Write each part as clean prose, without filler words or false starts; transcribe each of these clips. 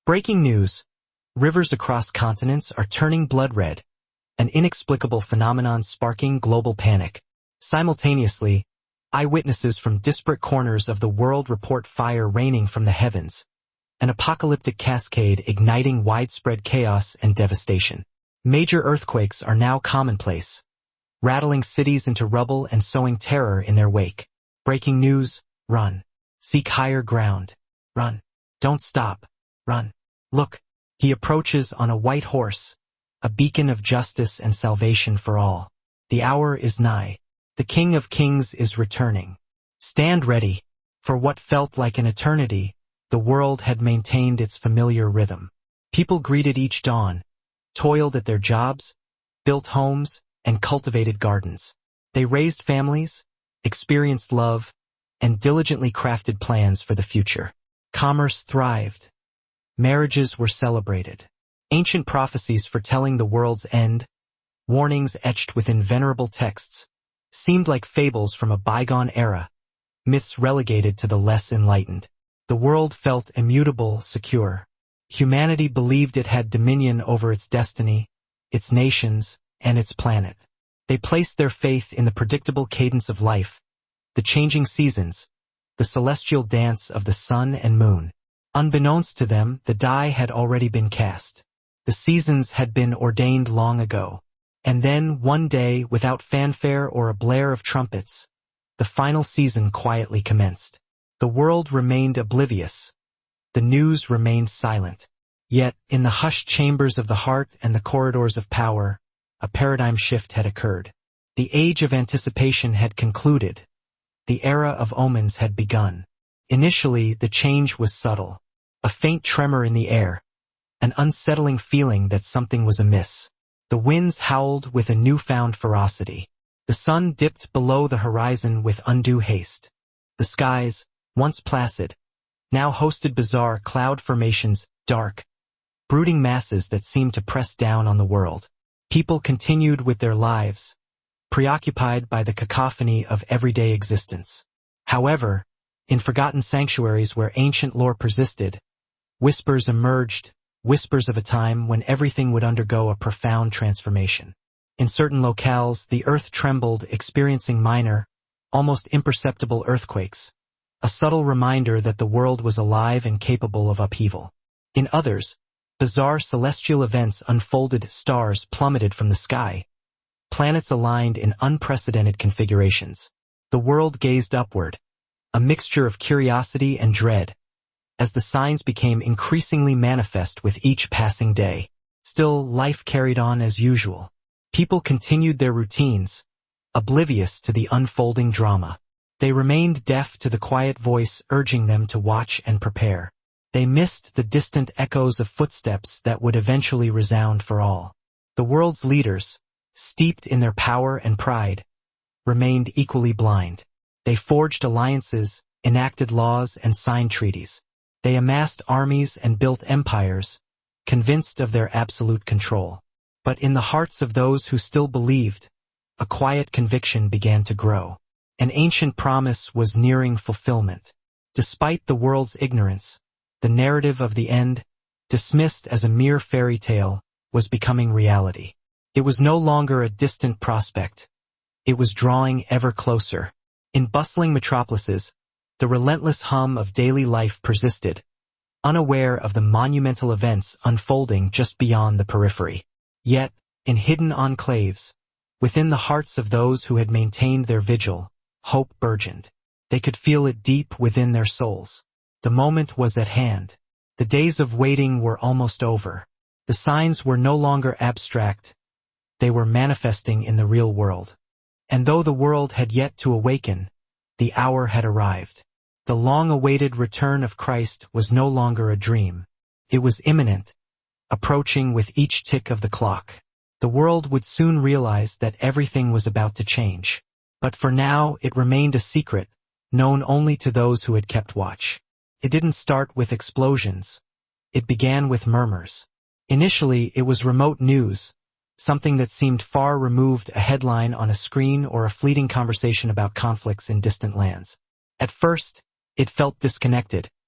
Breaking news. Rivers across continents are turning blood red, an inexplicable phenomenon sparking global panic. Simultaneously, eyewitnesses from disparate corners of the world report fire raining from the heavens, an apocalyptic cascade igniting widespread chaos and devastation. Major earthquakes are now commonplace, rattling cities into rubble and sowing terror in their wake. Breaking news. Run. Seek higher ground. Run. Don't stop. Run. Look. He approaches on a white horse, a beacon of justice and salvation for all. The hour is nigh. The King of Kings is returning. Stand ready. For what felt like an eternity, the world had maintained its familiar rhythm. People greeted each dawn, toiled at their jobs, built homes, and cultivated gardens. They raised families, experienced love, and diligently crafted plans for the future. Commerce thrived. Marriages were celebrated. Ancient prophecies foretelling the world's end, warnings etched within venerable texts, seemed like fables from a bygone era, myths relegated to the less enlightened. The world felt immutable, secure. Humanity believed it had dominion over its destiny, its nations, and its planet. They placed their faith in the predictable cadence of life, the changing seasons, the celestial dance of the sun and moon. Unbeknownst to them, the die had already been cast. The seasons had been ordained long ago. And then, one day, without fanfare or a blare of trumpets, the final season quietly commenced. The world remained oblivious. The news remained silent. Yet, in the hushed chambers of the heart and the corridors of power, a paradigm shift had occurred. The age of anticipation had concluded. The era of omens had begun. Initially, the change was subtle. A faint tremor in the air, an unsettling feeling that something was amiss. The winds howled with a newfound ferocity. The sun dipped below the horizon with undue haste. The skies, once placid, now hosted bizarre cloud formations, dark, brooding masses that seemed to press down on the world. People continued with their lives, preoccupied by the cacophony of everyday existence. However, in forgotten sanctuaries where ancient lore persisted, whispers emerged, whispers of a time when everything would undergo a profound transformation. In certain locales, the earth trembled, experiencing minor, almost imperceptible earthquakes, a subtle reminder that the world was alive and capable of upheaval. In others, bizarre celestial events unfolded, stars plummeted from the sky, planets aligned in unprecedented configurations. The world gazed upward, a mixture of curiosity and dread, as the signs became increasingly manifest with each passing day. Still, life carried on as usual. People continued their routines, oblivious to the unfolding drama. They remained deaf to the quiet voice urging them to watch and prepare. They missed the distant echoes of footsteps that would eventually resound for all. The world's leaders, steeped in their power and pride, remained equally blind. They forged alliances, enacted laws, and signed treaties. They amassed armies and built empires, convinced of their absolute control. But in the hearts of those who still believed, a quiet conviction began to grow. An ancient promise was nearing fulfillment. Despite the world's ignorance, the narrative of the end, dismissed as a mere fairy tale, was becoming reality. It was no longer a distant prospect. It was drawing ever closer. In bustling metropolises, the relentless hum of daily life persisted, unaware of the monumental events unfolding just beyond the periphery. Yet, in hidden enclaves, within the hearts of those who had maintained their vigil, hope burgeoned. They could feel it deep within their souls. The moment was at hand. The days of waiting were almost over. The signs were no longer abstract. They were manifesting in the real world. And though the world had yet to awaken, the hour had arrived. The long-awaited return of Christ was no longer a dream. It was imminent, approaching with each tick of the clock. The world would soon realize that everything was about to change. But for now, it remained a secret, known only to those who had kept watch. It didn't start with explosions. It began with murmurs. Initially, it was remote news, something that seemed far removed, a headline on a screen or a fleeting conversation about conflicts in distant lands. At first, it felt disconnected,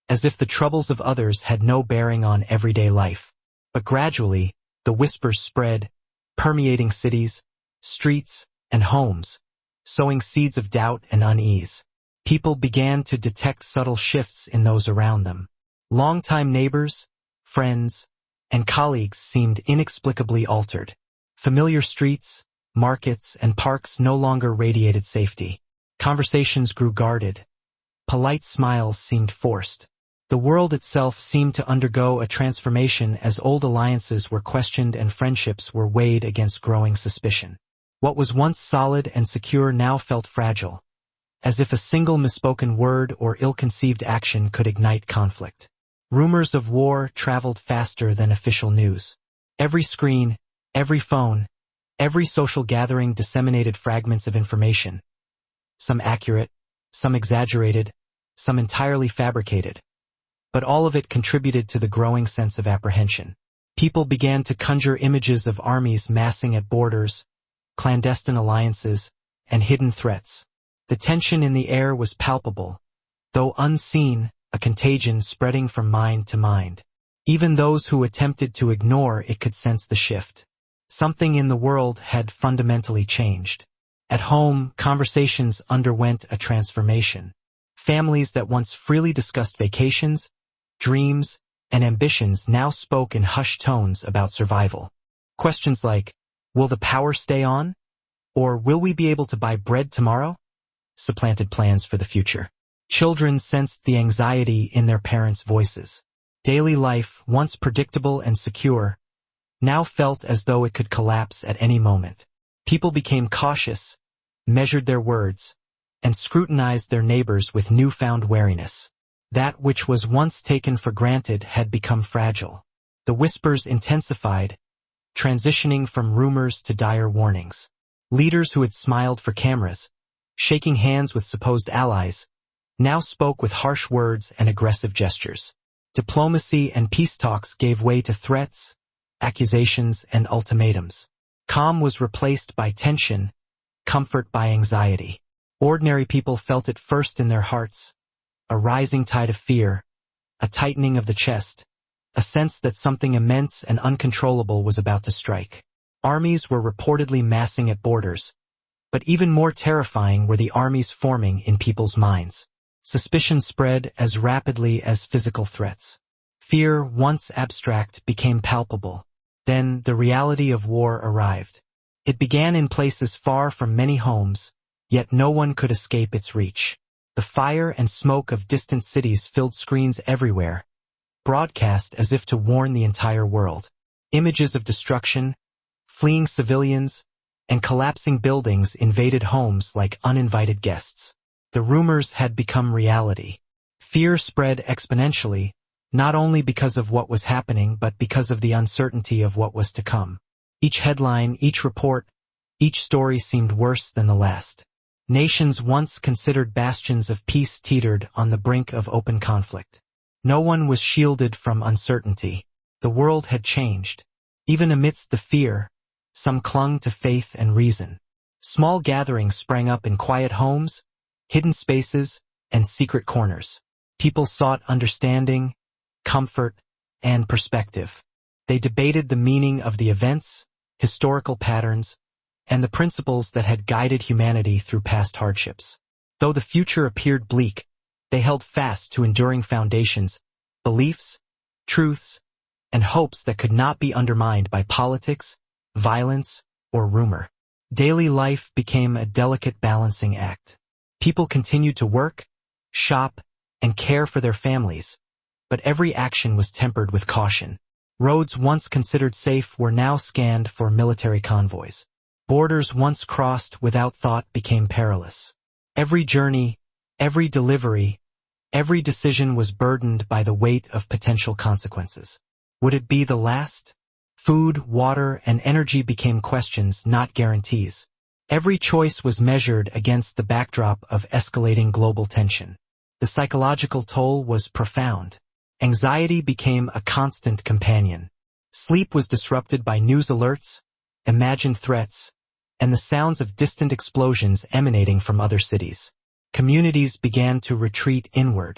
as if the troubles of others had no bearing on everyday life. But gradually, the whispers spread, permeating cities, streets, and homes, sowing seeds of doubt and unease. People began to detect subtle shifts in those around them. Longtime neighbors, friends, and colleagues seemed inexplicably altered. Familiar streets, markets, and parks no longer radiated safety. Conversations grew guarded. Polite smiles seemed forced. The world itself seemed to undergo a transformation as old alliances were questioned and friendships were weighed against growing suspicion. What was once solid and secure now felt fragile, as if a single misspoken word or ill-conceived action could ignite conflict. Rumors of war traveled faster than official news. Every screen, every phone, every social gathering disseminated fragments of information, some accurate, some exaggerated, some entirely fabricated. But all of it contributed to the growing sense of apprehension. People began to conjure images of armies massing at borders, clandestine alliances, and hidden threats. The tension in the air was palpable, though unseen, a contagion spreading from mind to mind. Even those who attempted to ignore it could sense the shift. Something in the world had fundamentally changed. At home, conversations underwent a transformation. Families that once freely discussed vacations, dreams, and ambitions now spoke in hushed tones about survival. Questions like, will the power stay on? Or will we be able to buy bread tomorrow? Supplanted plans for the future. Children sensed the anxiety in their parents' voices. Daily life, once predictable and secure, now felt as though it could collapse at any moment. People became cautious, measured their words, and scrutinized their neighbors with newfound wariness. That which was once taken for granted had become fragile. The whispers intensified, transitioning from rumors to dire warnings. Leaders who had smiled for cameras, shaking hands with supposed allies, now spoke with harsh words and aggressive gestures. Diplomacy and peace talks gave way to threats, accusations, and ultimatums. Calm was replaced by tension, comfort by anxiety. Ordinary people felt it first in their hearts, a rising tide of fear, a tightening of the chest, a sense that something immense and uncontrollable was about to strike. Armies were reportedly massing at borders, but even more terrifying were the armies forming in people's minds. Suspicion spread as rapidly as physical threats. Fear, once abstract, became palpable. Then the reality of war arrived. It began in places far from many homes, yet no one could escape its reach. The fire and smoke of distant cities filled screens everywhere, broadcast as if to warn the entire world. Images of destruction, fleeing civilians, and collapsing buildings invaded homes like uninvited guests. The rumors had become reality. Fear spread exponentially, not only because of what was happening but because of the uncertainty of what was to come. Each headline, each report, each story seemed worse than the last. Nations once considered bastions of peace teetered on the brink of open conflict. No one was shielded from uncertainty. The world had changed. Even amidst the fear, some clung to faith and reason. Small gatherings sprang up in quiet homes, hidden spaces, and secret corners. People sought understanding, comfort, and perspective. They debated the meaning of the events, historical patterns, and the principles that had guided humanity through past hardships. Though the future appeared bleak, they held fast to enduring foundations, beliefs, truths, and hopes that could not be undermined by politics, violence, or rumor. Daily life became a delicate balancing act. People continued to work, shop, and care for their families, but every action was tempered with caution. Roads once considered safe were now scanned for military convoys. Borders once crossed without thought became perilous. Every journey, every delivery, every decision was burdened by the weight of potential consequences. Would it be the last? Food, water, and energy became questions, not guarantees. Every choice was measured against the backdrop of escalating global tension. The psychological toll was profound. Anxiety became a constant companion. Sleep was disrupted by news alerts, imagined threats, and the sounds of distant explosions emanating from other cities. Communities began to retreat inward.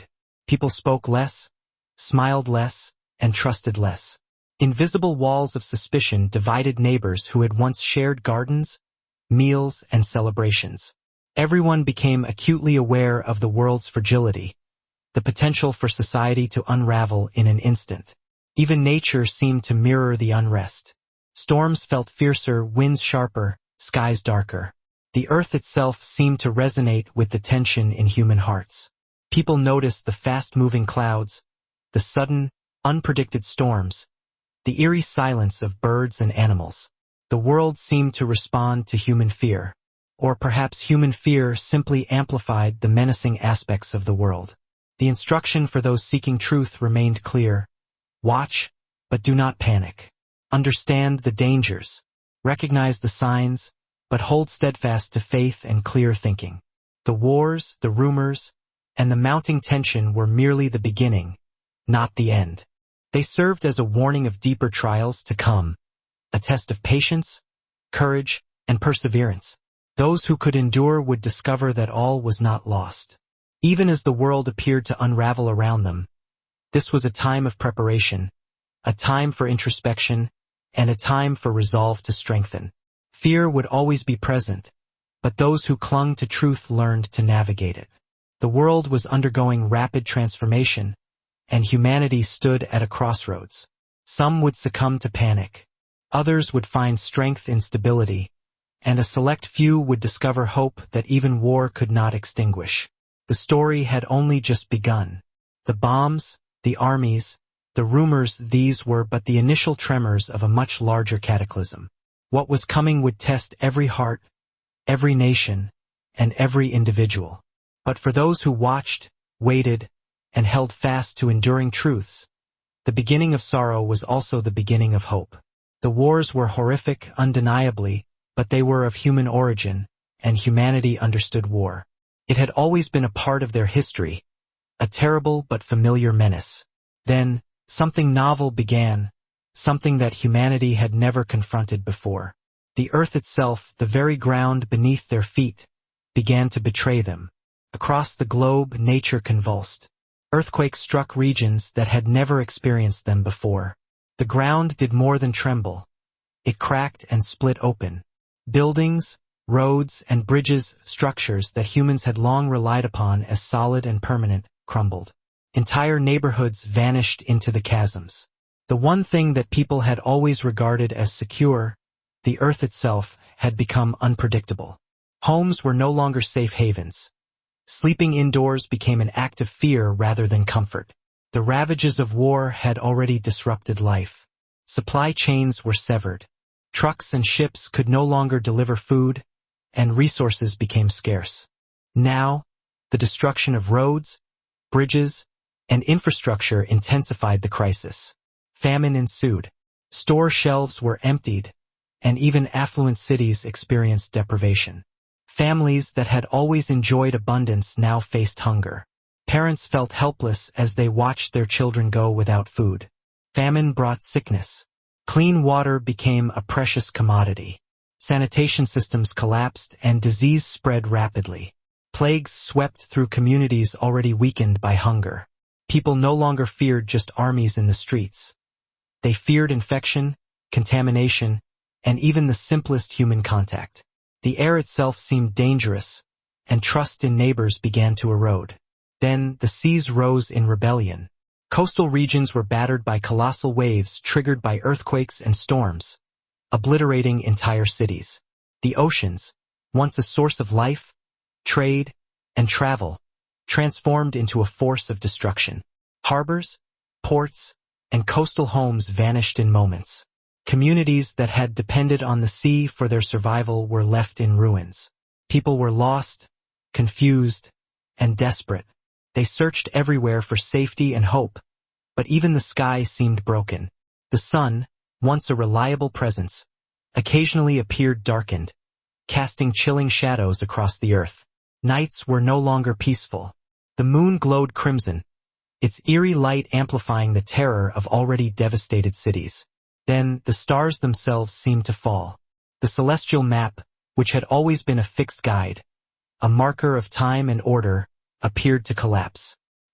People spoke less, smiled less, and trusted less. Invisible walls of suspicion divided neighbors who had once shared gardens, meals, and celebrations. Everyone became acutely aware of the world's fragility, the potential for society to unravel in an instant. Even nature seemed to mirror the unrest. Storms felt fiercer, winds sharper, skies darker. The earth itself seemed to resonate with the tension in human hearts. People noticed the fast-moving clouds, the sudden, unpredicted storms, the eerie silence of birds and animals. The world seemed to respond to human fear. Or perhaps human fear simply amplified the menacing aspects of the world. The instruction for those seeking truth remained clear. Watch, but do not panic. Understand the dangers. Recognize the signs, but hold steadfast to faith and clear thinking. The wars, the rumors, and the mounting tension were merely the beginning, not the end. They served as a warning of deeper trials to come, a test of patience, courage, and perseverance. Those who could endure would discover that all was not lost. Even as the world appeared to unravel around them, this was a time of preparation, a time for introspection, and a time for resolve to strengthen. Fear would always be present, but those who clung to truth learned to navigate it. The world was undergoing rapid transformation, and humanity stood at a crossroads. Some would succumb to panic, others would find strength in stability, and a select few would discover hope that even war could not extinguish. The story had only just begun. The bombs, the armies, the rumors, these were but the initial tremors of a much larger cataclysm. What was coming would test every heart, every nation, and every individual. But for those who watched, waited, and held fast to enduring truths, the beginning of sorrow was also the beginning of hope. The wars were horrific, undeniably, but they were of human origin, and humanity understood war. It had always been a part of their history, a terrible but familiar menace. Then, something novel began, something that humanity had never confronted before. The earth itself, the very ground beneath their feet, began to betray them. Across the globe, nature convulsed. Earthquakes struck regions that had never experienced them before. The ground did more than tremble. It cracked and split open. Buildings, roads, and bridges, structures that humans had long relied upon as solid and permanent, crumbled. Entire neighborhoods vanished into the chasms. The one thing that people had always regarded as secure, the earth itself, had become unpredictable. Homes were no longer safe havens. Sleeping indoors became an act of fear rather than comfort. The ravages of war had already disrupted life. Supply chains were severed. Trucks and ships could no longer deliver food, and resources became scarce. Now, the destruction of roads, bridges, and infrastructure intensified the crisis. Famine ensued. Store shelves were emptied, and even affluent cities experienced deprivation. Families that had always enjoyed abundance now faced hunger. Parents felt helpless as they watched their children go without food. Famine brought sickness. Clean water became a precious commodity. Sanitation systems collapsed and disease spread rapidly. Plagues swept through communities already weakened by hunger. People no longer feared just armies in the streets. They feared infection, contamination, and even the simplest human contact. The air itself seemed dangerous, and trust in neighbors began to erode. Then the seas rose in rebellion. Coastal regions were battered by colossal waves triggered by earthquakes and storms, obliterating entire cities. The oceans, once a source of life, trade, and travel, transformed into a force of destruction. Harbors, ports, and coastal homes vanished in moments. Communities that had depended on the sea for their survival were left in ruins. People were lost, confused, and desperate. They searched everywhere for safety and hope, but even the sky seemed broken. The sun, once a reliable presence, occasionally appeared darkened, casting chilling shadows across the earth. Nights were no longer peaceful. The moon glowed crimson, its eerie light amplifying the terror of already devastated cities. Then the stars themselves seemed to fall. The celestial map, which had always been a fixed guide, a marker of time and order, appeared to collapse.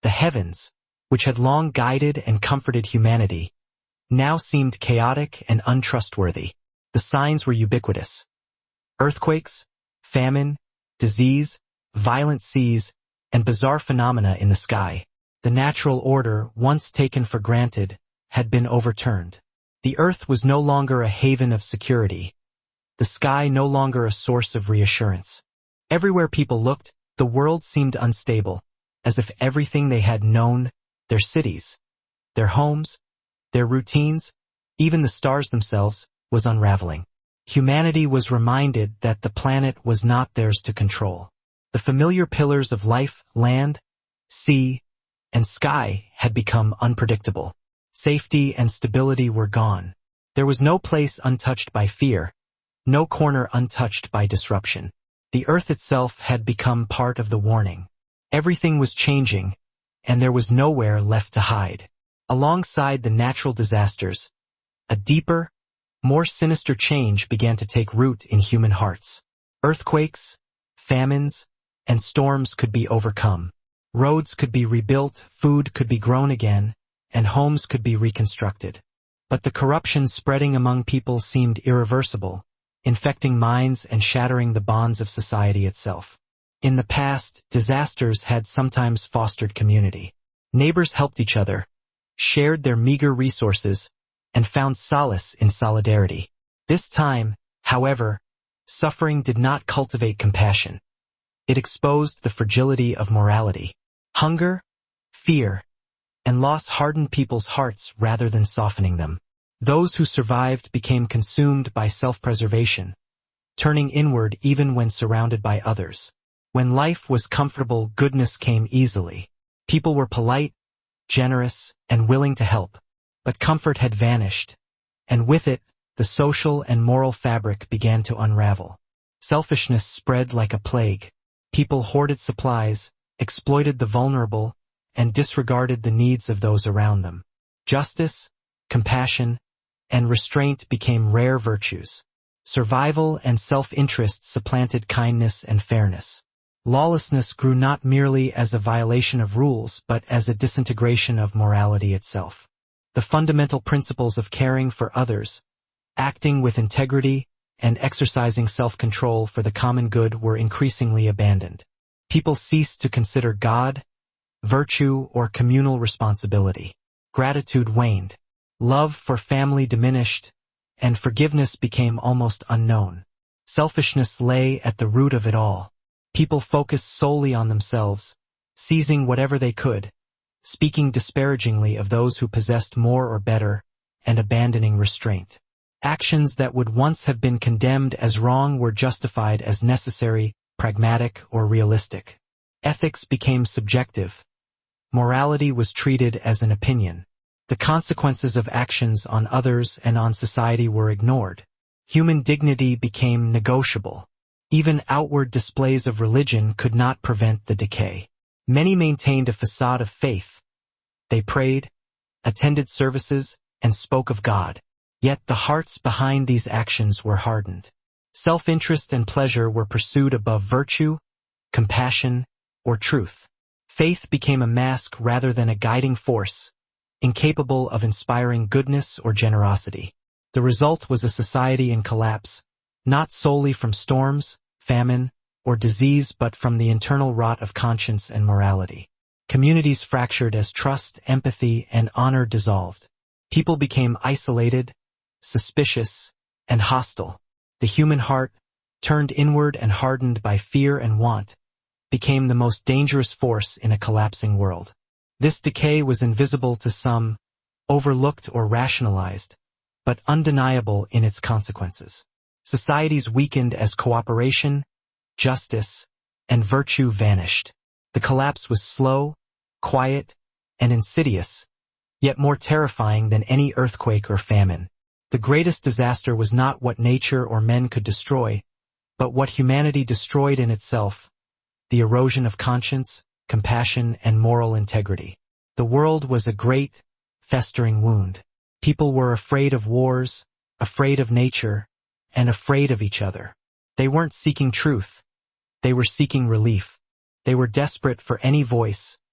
The heavens, which had long guided and comforted humanity, now seemed chaotic and untrustworthy. The signs were ubiquitous. Earthquakes, famine, disease, violent seas, and bizarre phenomena in the sky. The natural order, once taken for granted, had been overturned. The earth was no longer a haven of security, the sky no longer a source of reassurance. Everywhere people looked, the world seemed unstable, as if everything they had known, their cities, their homes, their routines, even the stars themselves, was unraveling. Humanity was reminded that the planet was not theirs to control. The familiar pillars of life, land, sea, and sky had become unpredictable. Safety and stability were gone. There was no place untouched by fear, no corner untouched by disruption. The earth itself had become part of the warning. Everything was changing, and there was nowhere left to hide. Alongside the natural disasters, a deeper, more sinister change began to take root in human hearts. Earthquakes, famines, and storms could be overcome. Roads could be rebuilt, food could be grown again, and homes could be reconstructed. But the corruption spreading among people seemed irreversible, infecting minds and shattering the bonds of society itself. In the past, disasters had sometimes fostered community. Neighbors helped each other, shared their meager resources, and found solace in solidarity. This time, however, suffering did not cultivate compassion. It exposed the fragility of morality. Hunger, fear, and loss hardened people's hearts rather than softening them. Those who survived became consumed by self-preservation, turning inward even when surrounded by others. When life was comfortable, goodness came easily. People were polite, generous, and willing to help. But comfort had vanished, and with it, the social and moral fabric began to unravel. Selfishness spread like a plague. People hoarded supplies, exploited the vulnerable, and disregarded the needs of those around them. Justice, compassion, and restraint became rare virtues. Survival and self-interest supplanted kindness and fairness. Lawlessness grew not merely as a violation of rules but as a disintegration of morality itself. The fundamental principles of caring for others, acting with integrity, and exercising self-control for the common good were increasingly abandoned. People ceased to consider God, virtue, or communal responsibility. Gratitude waned. Love for family diminished, and forgiveness became almost unknown. Selfishness lay at the root of it all. People focused solely on themselves, seizing whatever they could, speaking disparagingly of those who possessed more or better, and abandoning restraint. Actions that would once have been condemned as wrong were justified as necessary, pragmatic, or realistic. Ethics became subjective. Morality was treated as an opinion. The consequences of actions on others and on society were ignored. Human dignity became negotiable. Even outward displays of religion could not prevent the decay. Many maintained a facade of faith. They prayed, attended services, and spoke of God. Yet the hearts behind these actions were hardened. Self-interest and pleasure were pursued above virtue, compassion, or truth. Faith became a mask rather than a guiding force, incapable of inspiring goodness or generosity. The result was a society in collapse, not solely from storms, famine, or disease but from the internal rot of conscience and morality. Communities fractured as trust, empathy, and honor dissolved. People became isolated, suspicious, and hostile. The human heart, turned inward and hardened by fear and want, became the most dangerous force in a collapsing world. This decay was invisible to some, overlooked or rationalized, but undeniable in its consequences. Societies weakened as cooperation, justice, and virtue vanished. The collapse was slow, quiet, and insidious, yet more terrifying than any earthquake or famine. The greatest disaster was not what nature or men could destroy, but what humanity destroyed in itself, the erosion of conscience, compassion, and moral integrity. The world was a great, festering wound. People were afraid of wars, afraid of nature, and afraid of each other. They weren't seeking truth. They were seeking relief. They were desperate for any voice,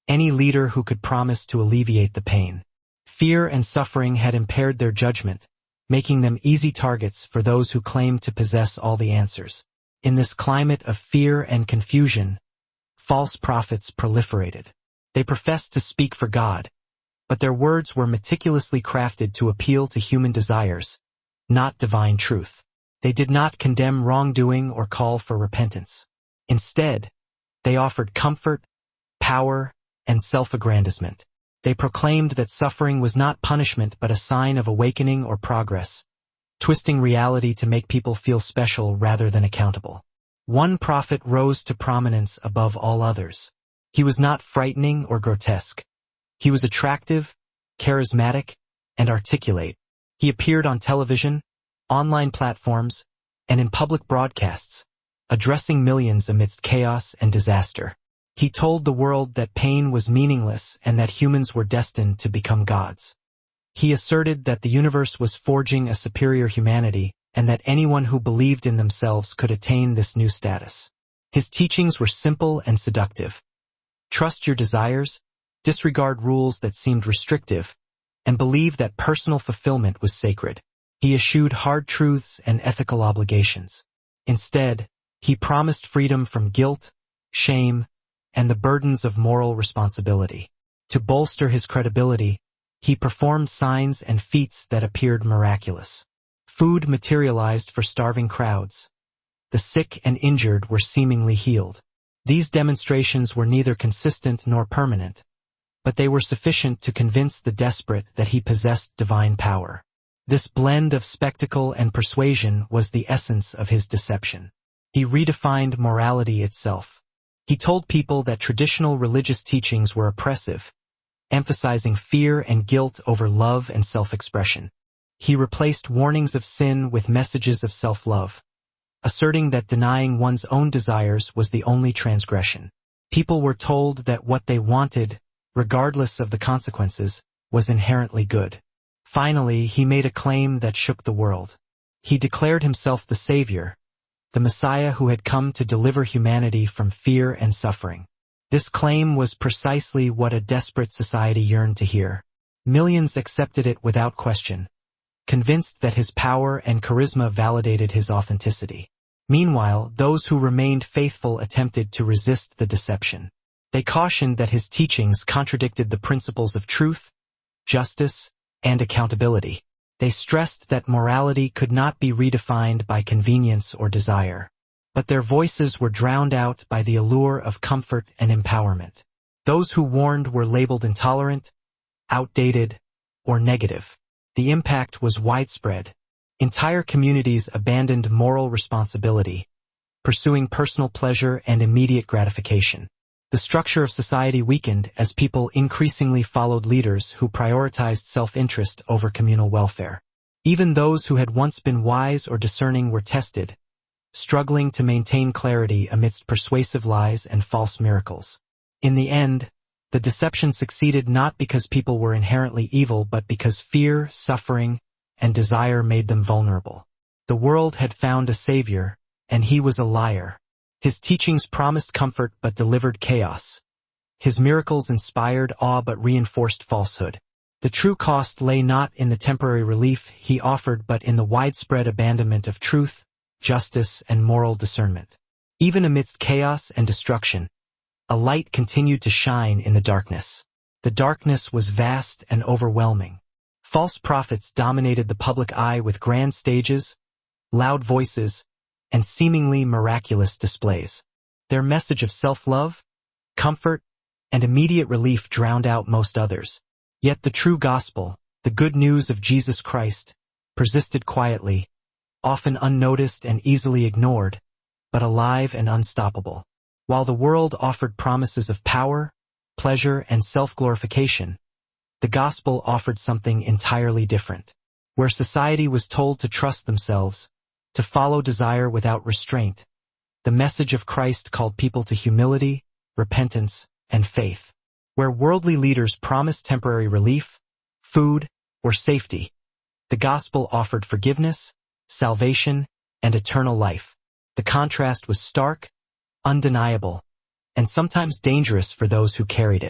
any leader who could promise to alleviate the pain. Fear and suffering had impaired their judgment, making them easy targets for those who claimed to possess all the answers. In this climate of fear and confusion, false prophets proliferated. They professed to speak for God, but their words were meticulously crafted to appeal to human desires, not divine truth. They did not condemn wrongdoing or call for repentance. Instead, they offered comfort, power, and self-aggrandizement. They proclaimed that suffering was not punishment but a sign of awakening or progress, twisting reality to make people feel special rather than accountable. One prophet rose to prominence above all others. He was not frightening or grotesque. He was attractive, charismatic, and articulate. He appeared on television, online platforms, and in public broadcasts, addressing millions amidst chaos and disaster. He told the world that pain was meaningless and that humans were destined to become gods. He asserted that the universe was forging a superior humanity and that anyone who believed in themselves could attain this new status. His teachings were simple and seductive. Trust your desires, disregard rules that seemed restrictive, and believe that personal fulfillment was sacred. He eschewed hard truths and ethical obligations. Instead, he promised freedom from guilt, shame, and the burdens of moral responsibility. To bolster his credibility, he performed signs and feats that appeared miraculous. Food materialized for starving crowds. The sick and injured were seemingly healed. These demonstrations were neither consistent nor permanent, but they were sufficient to convince the desperate that he possessed divine power. This blend of spectacle and persuasion was the essence of his deception. He redefined morality itself. He told people that traditional religious teachings were oppressive, emphasizing fear and guilt over love and self-expression. He replaced warnings of sin with messages of self-love, asserting that denying one's own desires was the only transgression. People were told that what they wanted, regardless of the consequences, was inherently good. Finally, he made a claim that shook the world. He declared himself the Savior, the Messiah who had come to deliver humanity from fear and suffering. This claim was precisely what a desperate society yearned to hear. Millions accepted it without question, convinced that his power and charisma validated his authenticity. Meanwhile, those who remained faithful attempted to resist the deception. They cautioned that his teachings contradicted the principles of truth, justice, and accountability. They stressed that morality could not be redefined by convenience or desire. But their voices were drowned out by the allure of comfort and empowerment. Those who warned were labeled intolerant, outdated, or negative. The impact was widespread. Entire communities abandoned moral responsibility, pursuing personal pleasure and immediate gratification. The structure of society weakened as people increasingly followed leaders who prioritized self-interest over communal welfare. Even those who had once been wise or discerning were tested, struggling to maintain clarity amidst persuasive lies and false miracles. In the end, the deception succeeded not because people were inherently evil but because fear, suffering, and desire made them vulnerable. The world had found a savior, and he was a liar. His teachings promised comfort but delivered chaos. His miracles inspired awe but reinforced falsehood. The true cost lay not in the temporary relief he offered but in the widespread abandonment of truth, justice, and moral discernment. Even amidst chaos and destruction, a light continued to shine in the darkness. The darkness was vast and overwhelming. False prophets dominated the public eye with grand stages, loud voices, and seemingly miraculous displays. Their message of self-love, comfort, and immediate relief drowned out most others. Yet the true gospel, the good news of Jesus Christ, persisted quietly, often unnoticed and easily ignored, but alive and unstoppable. While the world offered promises of power, pleasure, and self-glorification, the gospel offered something entirely different. Where society was told to trust themselves, to follow desire without restraint, the message of Christ called people to humility, repentance, and faith. Where worldly leaders promised temporary relief, food, or safety, the gospel offered forgiveness, salvation, and eternal life. The contrast was stark, undeniable, and sometimes dangerous for those who carried it.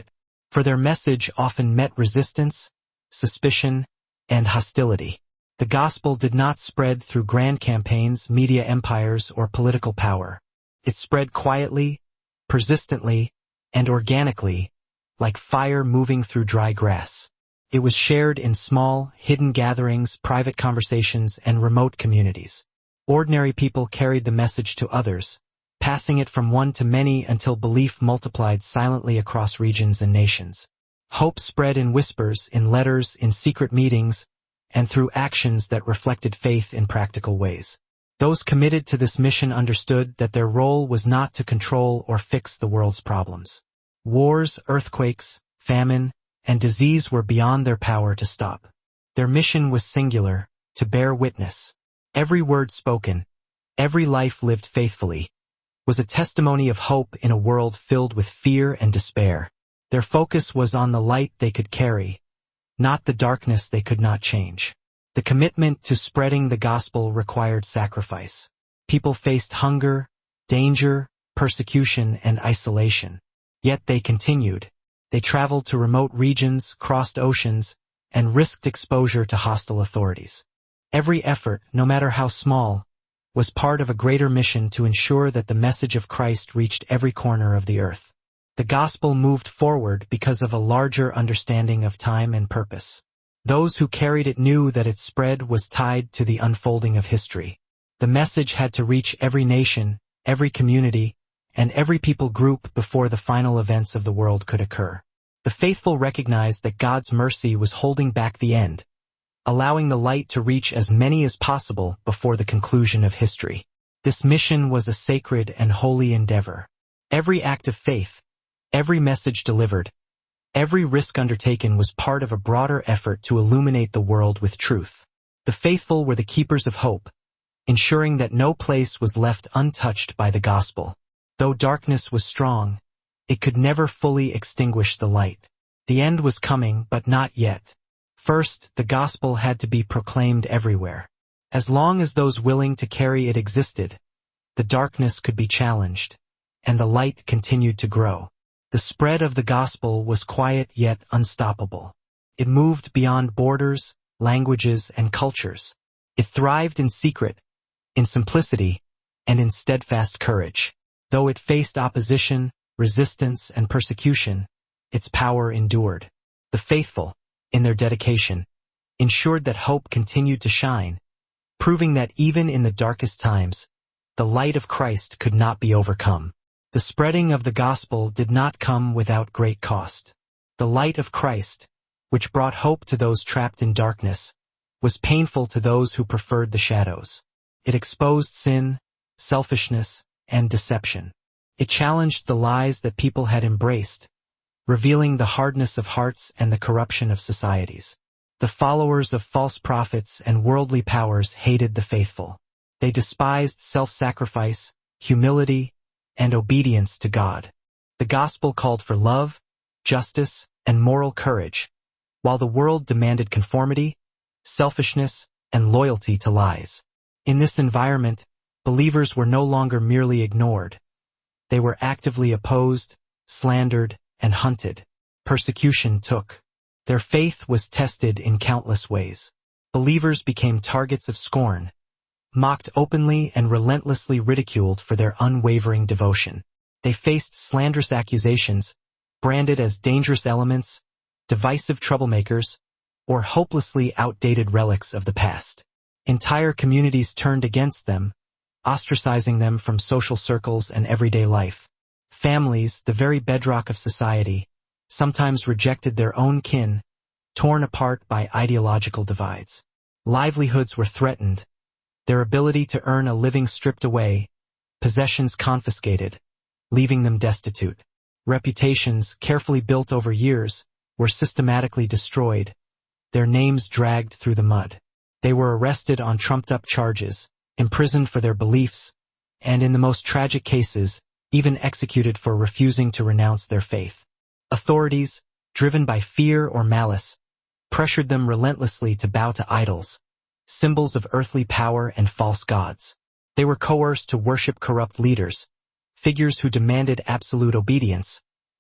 for their message often met resistance, suspicion, and hostility. The gospel did not spread through grand campaigns, media empires, or political power. It spread quietly, persistently, and organically, like fire moving through dry grass. It was shared in small, hidden gatherings, private conversations, and remote communities. Ordinary people carried the message to others, passing it from one to many until belief multiplied silently across regions and nations. Hope spread in whispers, in letters, in secret meetings, and through actions that reflected faith in practical ways. Those committed to this mission understood that their role was not to control or fix the world's problems. Wars, earthquakes, famine, and disease were beyond their power to stop. Their mission was singular, to bear witness. Every word spoken, every life lived faithfully, was a testimony of hope in a world filled with fear and despair. Their focus was on the light they could carry, not the darkness they could not change. The commitment to spreading the gospel required sacrifice. People faced hunger, danger, persecution, and isolation. Yet they continued. They traveled to remote regions, crossed oceans, and risked exposure to hostile authorities. Every effort, no matter how small, was part of a greater mission to ensure that the message of Christ reached every corner of the earth. The gospel moved forward because of a larger understanding of time and purpose. Those who carried it knew that its spread was tied to the unfolding of history. The message had to reach every nation, every community, and every people group before the final events of the world could occur. The faithful recognized that God's mercy was holding back the end, allowing the light to reach as many as possible before the conclusion of history. This mission was a sacred and holy endeavor. Every act of faith, every message delivered, every risk undertaken was part of a broader effort to illuminate the world with truth. The faithful were the keepers of hope, ensuring that no place was left untouched by the gospel. Though darkness was strong, it could never fully extinguish the light. The end was coming, but not yet. First, the gospel had to be proclaimed everywhere. As long as those willing to carry it existed, the darkness could be challenged, and the light continued to grow. The spread of the gospel was quiet yet unstoppable. It moved beyond borders, languages, and cultures. It thrived in secret, in simplicity, and in steadfast courage. Though it faced opposition, resistance, and persecution, its power endured. The faithful, in their dedication, ensured that hope continued to shine, proving that even in the darkest times, the light of Christ could not be overcome. The spreading of the gospel did not come without great cost. The light of Christ, which brought hope to those trapped in darkness, was painful to those who preferred the shadows. It exposed sin, selfishness, and deception. It challenged the lies that people had embraced, revealing the hardness of hearts and the corruption of societies. The followers of false prophets and worldly powers hated the faithful. They despised self-sacrifice, humility, and obedience to God. The gospel called for love, justice, and moral courage, while the world demanded conformity, selfishness, and loyalty to lies. In this environment, believers were no longer merely ignored. They were actively opposed, slandered, and hunted. Persecution took. Their faith was tested in countless ways. Believers became targets of scorn, mocked openly and relentlessly ridiculed for their unwavering devotion. They faced slanderous accusations, branded as dangerous elements, divisive troublemakers, or hopelessly outdated relics of the past. Entire communities turned against them, ostracizing them from social circles and everyday life. Families, the very bedrock of society, sometimes rejected their own kin, torn apart by ideological divides. Livelihoods were threatened, their ability to earn a living stripped away, possessions confiscated, leaving them destitute. Reputations, carefully built over years, were systematically destroyed, their names dragged through the mud. They were arrested on trumped-up charges, imprisoned for their beliefs, and in the most tragic cases, even executed for refusing to renounce their faith. Authorities, driven by fear or malice, pressured them relentlessly to bow to idols, symbols of earthly power and false gods. They were coerced to worship corrupt leaders, figures who demanded absolute obedience,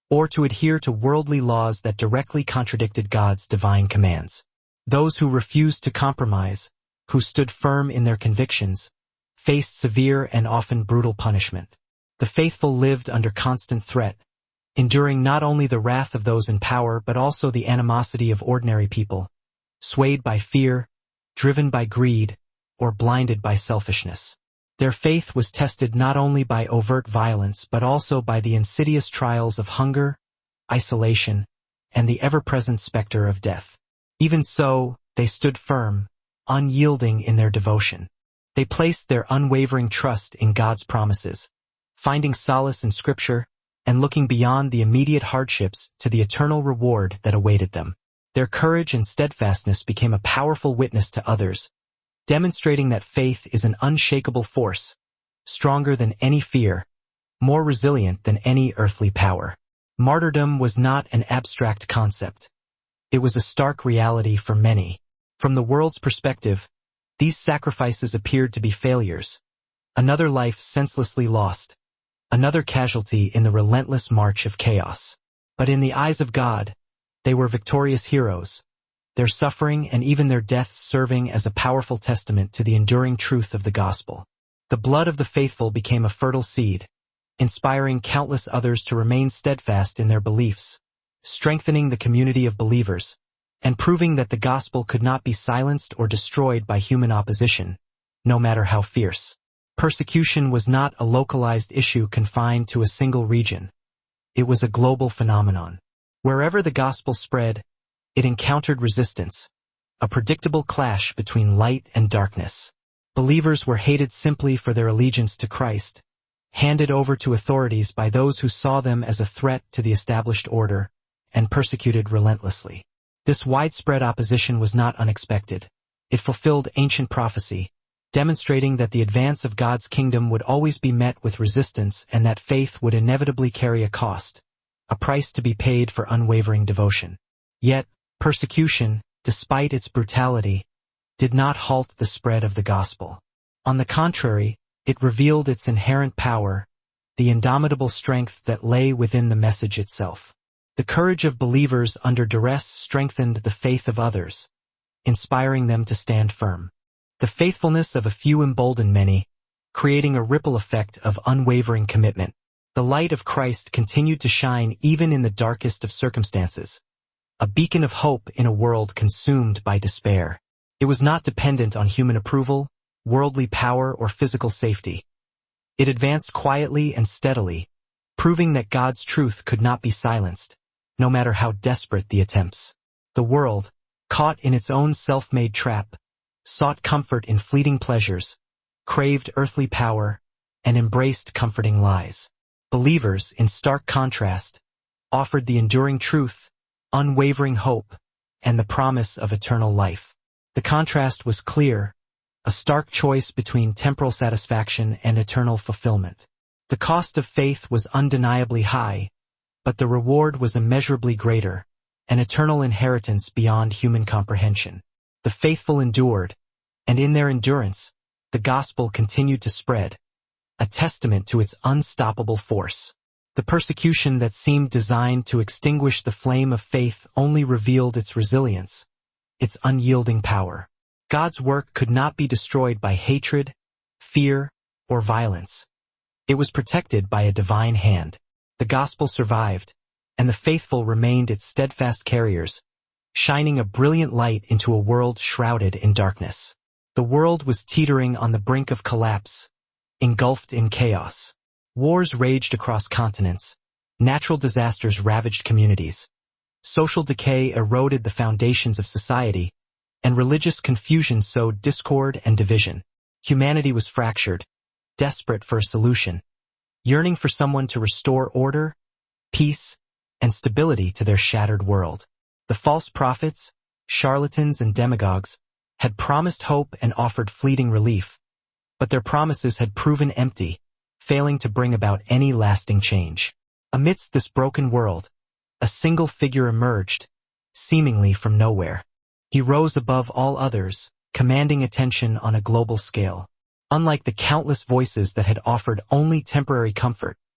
or to adhere to worldly laws that directly contradicted God's divine commands. Those who refused to compromise, who stood firm in their convictions, faced severe and often brutal punishment. The faithful lived under constant threat, enduring not only the wrath of those in power but also the animosity of ordinary people, swayed by fear, driven by greed, or blinded by selfishness. Their faith was tested not only by overt violence but also by the insidious trials of hunger, isolation, and the ever-present specter of death. Even so, they stood firm, unyielding in their devotion. They placed their unwavering trust in God's promises, finding solace in Scripture, and looking beyond the immediate hardships to the eternal reward that awaited them. Their courage and steadfastness became a powerful witness to others, demonstrating that faith is an unshakable force, stronger than any fear, more resilient than any earthly power. Martyrdom was not an abstract concept. It was a stark reality for many. From the world's perspective, these sacrifices appeared to be failures, another life senselessly lost, another casualty in the relentless march of chaos. But in the eyes of God, they were victorious heroes, their suffering and even their deaths serving as a powerful testament to the enduring truth of the gospel. The blood of the faithful became a fertile seed, inspiring countless others to remain steadfast in their beliefs, strengthening the community of believers, and proving that the gospel could not be silenced or destroyed by human opposition, no matter how fierce. Persecution was not a localized issue confined to a single region. It was a global phenomenon. Wherever the gospel spread, it encountered resistance, a predictable clash between light and darkness. Believers were hated simply for their allegiance to Christ, handed over to authorities by those who saw them as a threat to the established order, and persecuted relentlessly. This widespread opposition was not unexpected. It fulfilled ancient prophecy, demonstrating that the advance of God's kingdom would always be met with resistance and that faith would inevitably carry a cost, a price to be paid for unwavering devotion. Yet, persecution, despite its brutality, did not halt the spread of the gospel. On the contrary, it revealed its inherent power, the indomitable strength that lay within the message itself. The courage of believers under duress strengthened the faith of others, inspiring them to stand firm. The faithfulness of a few emboldened many, creating a ripple effect of unwavering commitment. The light of Christ continued to shine even in the darkest of circumstances, a beacon of hope in a world consumed by despair. It was not dependent on human approval, worldly power, or physical safety. It advanced quietly and steadily, proving that God's truth could not be silenced, no matter how desperate the attempts. The world, caught in its own self-made trap, sought comfort in fleeting pleasures, craved earthly power, and embraced comforting lies. Believers, in stark contrast, offered the enduring truth, unwavering hope, and the promise of eternal life. The contrast was clear, a stark choice between temporal satisfaction and eternal fulfillment. The cost of faith was undeniably high, but the reward was immeasurably greater, an eternal inheritance beyond human comprehension. The faithful endured, and in their endurance, the gospel continued to spread, a testament to its unstoppable force. The persecution that seemed designed to extinguish the flame of faith only revealed its resilience, its unyielding power. God's work could not be destroyed by hatred, fear, or violence. It was protected by a divine hand. The gospel survived, and the faithful remained its steadfast carriers, shining a brilliant light into a world shrouded in darkness. The world was teetering on the brink of collapse, engulfed in chaos. Wars raged across continents, natural disasters ravaged communities, social decay eroded the foundations of society, and religious confusion sowed discord and division. Humanity was fractured, desperate for a solution, yearning for someone to restore order, peace, and stability to their shattered world. The false prophets, charlatans, and demagogues had promised hope and offered fleeting relief, but their promises had proven empty, failing to bring about any lasting change. Amidst this broken world, a single figure emerged, seemingly from nowhere. He rose above all others, commanding attention on a global scale. Unlike the countless voices that had offered only temporary comfort,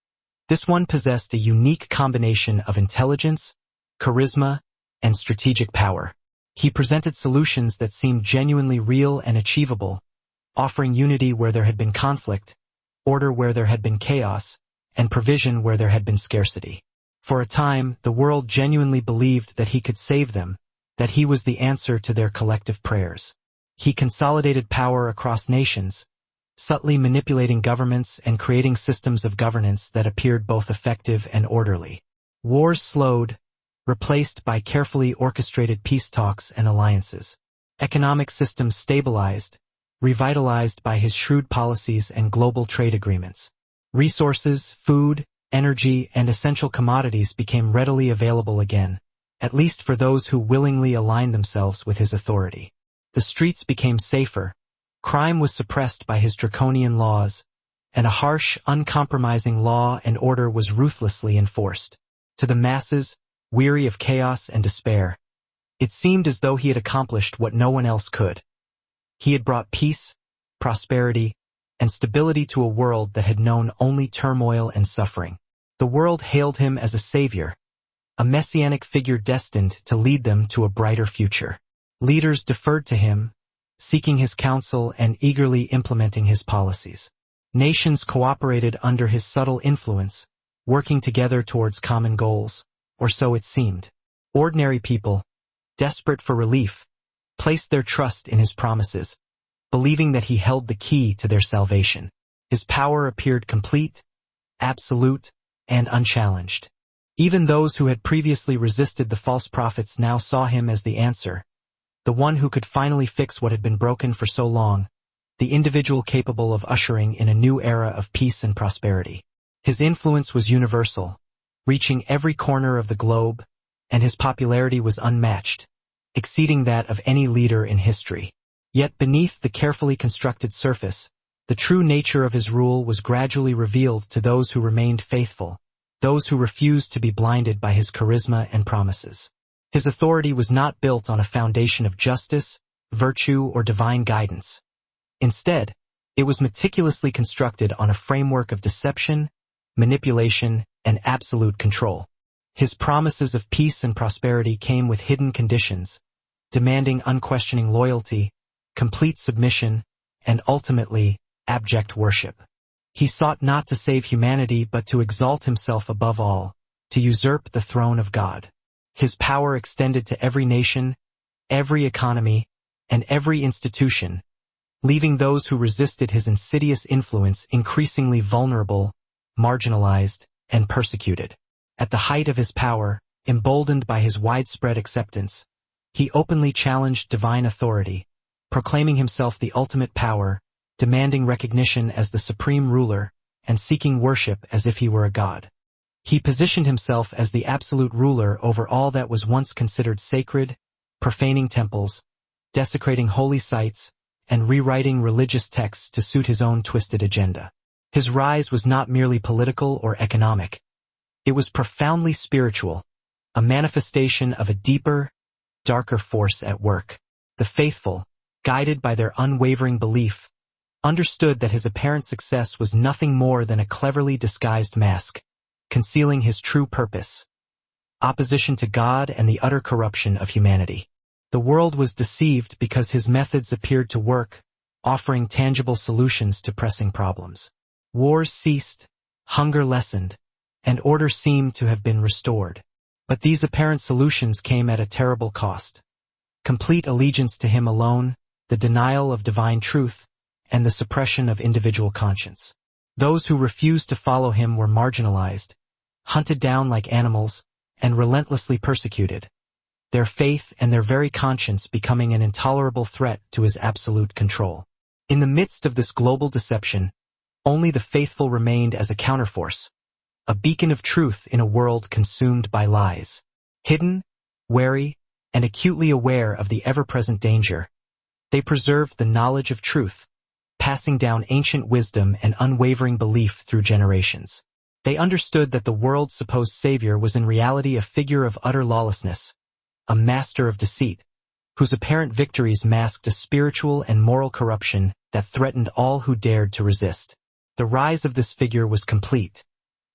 This one possessed a unique combination of intelligence, charisma, and strategic power. He presented solutions that seemed genuinely real and achievable, offering unity where there had been conflict, order where there had been chaos, and provision where there had been scarcity. For a time, the world genuinely believed that he could save them, that he was the answer to their collective prayers. He consolidated power across nations, subtly manipulating governments and creating systems of governance that appeared both effective and orderly. Wars slowed, replaced by carefully orchestrated peace talks and alliances. Economic systems stabilized, revitalized by his shrewd policies and global trade agreements. Resources, food, energy, and essential commodities became readily available again, at least for those who willingly aligned themselves with his authority. The streets became safer, crime was suppressed by his draconian laws, and a harsh, uncompromising law and order was ruthlessly enforced. To the masses, weary of chaos and despair, it seemed as though he had accomplished what no one else could. He had brought peace, prosperity, and stability to a world that had known only turmoil and suffering. The world hailed him as a savior, a messianic figure destined to lead them to a brighter future. Leaders deferred to him, seeking his counsel and eagerly implementing his policies. Nations cooperated under his subtle influence, working together towards common goals, or so it seemed. Ordinary people, desperate for relief, placed their trust in his promises, believing that he held the key to their salvation. His power appeared complete, absolute, and unchallenged. Even those who had previously resisted the false prophets now saw him as the answer, the one who could finally fix what had been broken for so long, the individual capable of ushering in a new era of peace and prosperity. His influence was universal, reaching every corner of the globe, and his popularity was unmatched, exceeding that of any leader in history. Yet beneath the carefully constructed surface, the true nature of his rule was gradually revealed to those who remained faithful, those who refused to be blinded by his charisma and promises. His authority was not built on a foundation of justice, virtue, or divine guidance. Instead, it was meticulously constructed on a framework of deception, manipulation, and absolute control. His promises of peace and prosperity came with hidden conditions, demanding unquestioning loyalty, complete submission, and ultimately, abject worship. He sought not to save humanity but to exalt himself above all, to usurp the throne of God. His power extended to every nation, every economy, and every institution, leaving those who resisted his insidious influence increasingly vulnerable, marginalized, and persecuted. At the height of his power, emboldened by his widespread acceptance, he openly challenged divine authority, proclaiming himself the ultimate power, demanding recognition as the supreme ruler, and seeking worship as if he were a god. He positioned himself as the absolute ruler over all that was once considered sacred, profaning temples, desecrating holy sites, and rewriting religious texts to suit his own twisted agenda. His rise was not merely political or economic. It was profoundly spiritual, a manifestation of a deeper, darker force at work. The faithful, guided by their unwavering belief, understood that his apparent success was nothing more than a cleverly disguised mask, concealing his true purpose: opposition to God and the utter corruption of humanity. The world was deceived because his methods appeared to work, offering tangible solutions to pressing problems. Wars ceased, hunger lessened, and order seemed to have been restored. But these apparent solutions came at a terrible cost: complete allegiance to him alone, the denial of divine truth, and the suppression of individual conscience. Those who refused to follow him were marginalized, hunted down like animals, and relentlessly persecuted, their faith and their very conscience becoming an intolerable threat to his absolute control. In the midst of this global deception, only the faithful remained as a counterforce, a beacon of truth in a world consumed by lies. Hidden, wary, and acutely aware of the ever-present danger, they preserved the knowledge of truth, passing down ancient wisdom and unwavering belief through generations. They understood that the world's supposed savior was in reality a figure of utter lawlessness, a master of deceit, whose apparent victories masked a spiritual and moral corruption that threatened all who dared to resist. The rise of this figure was complete.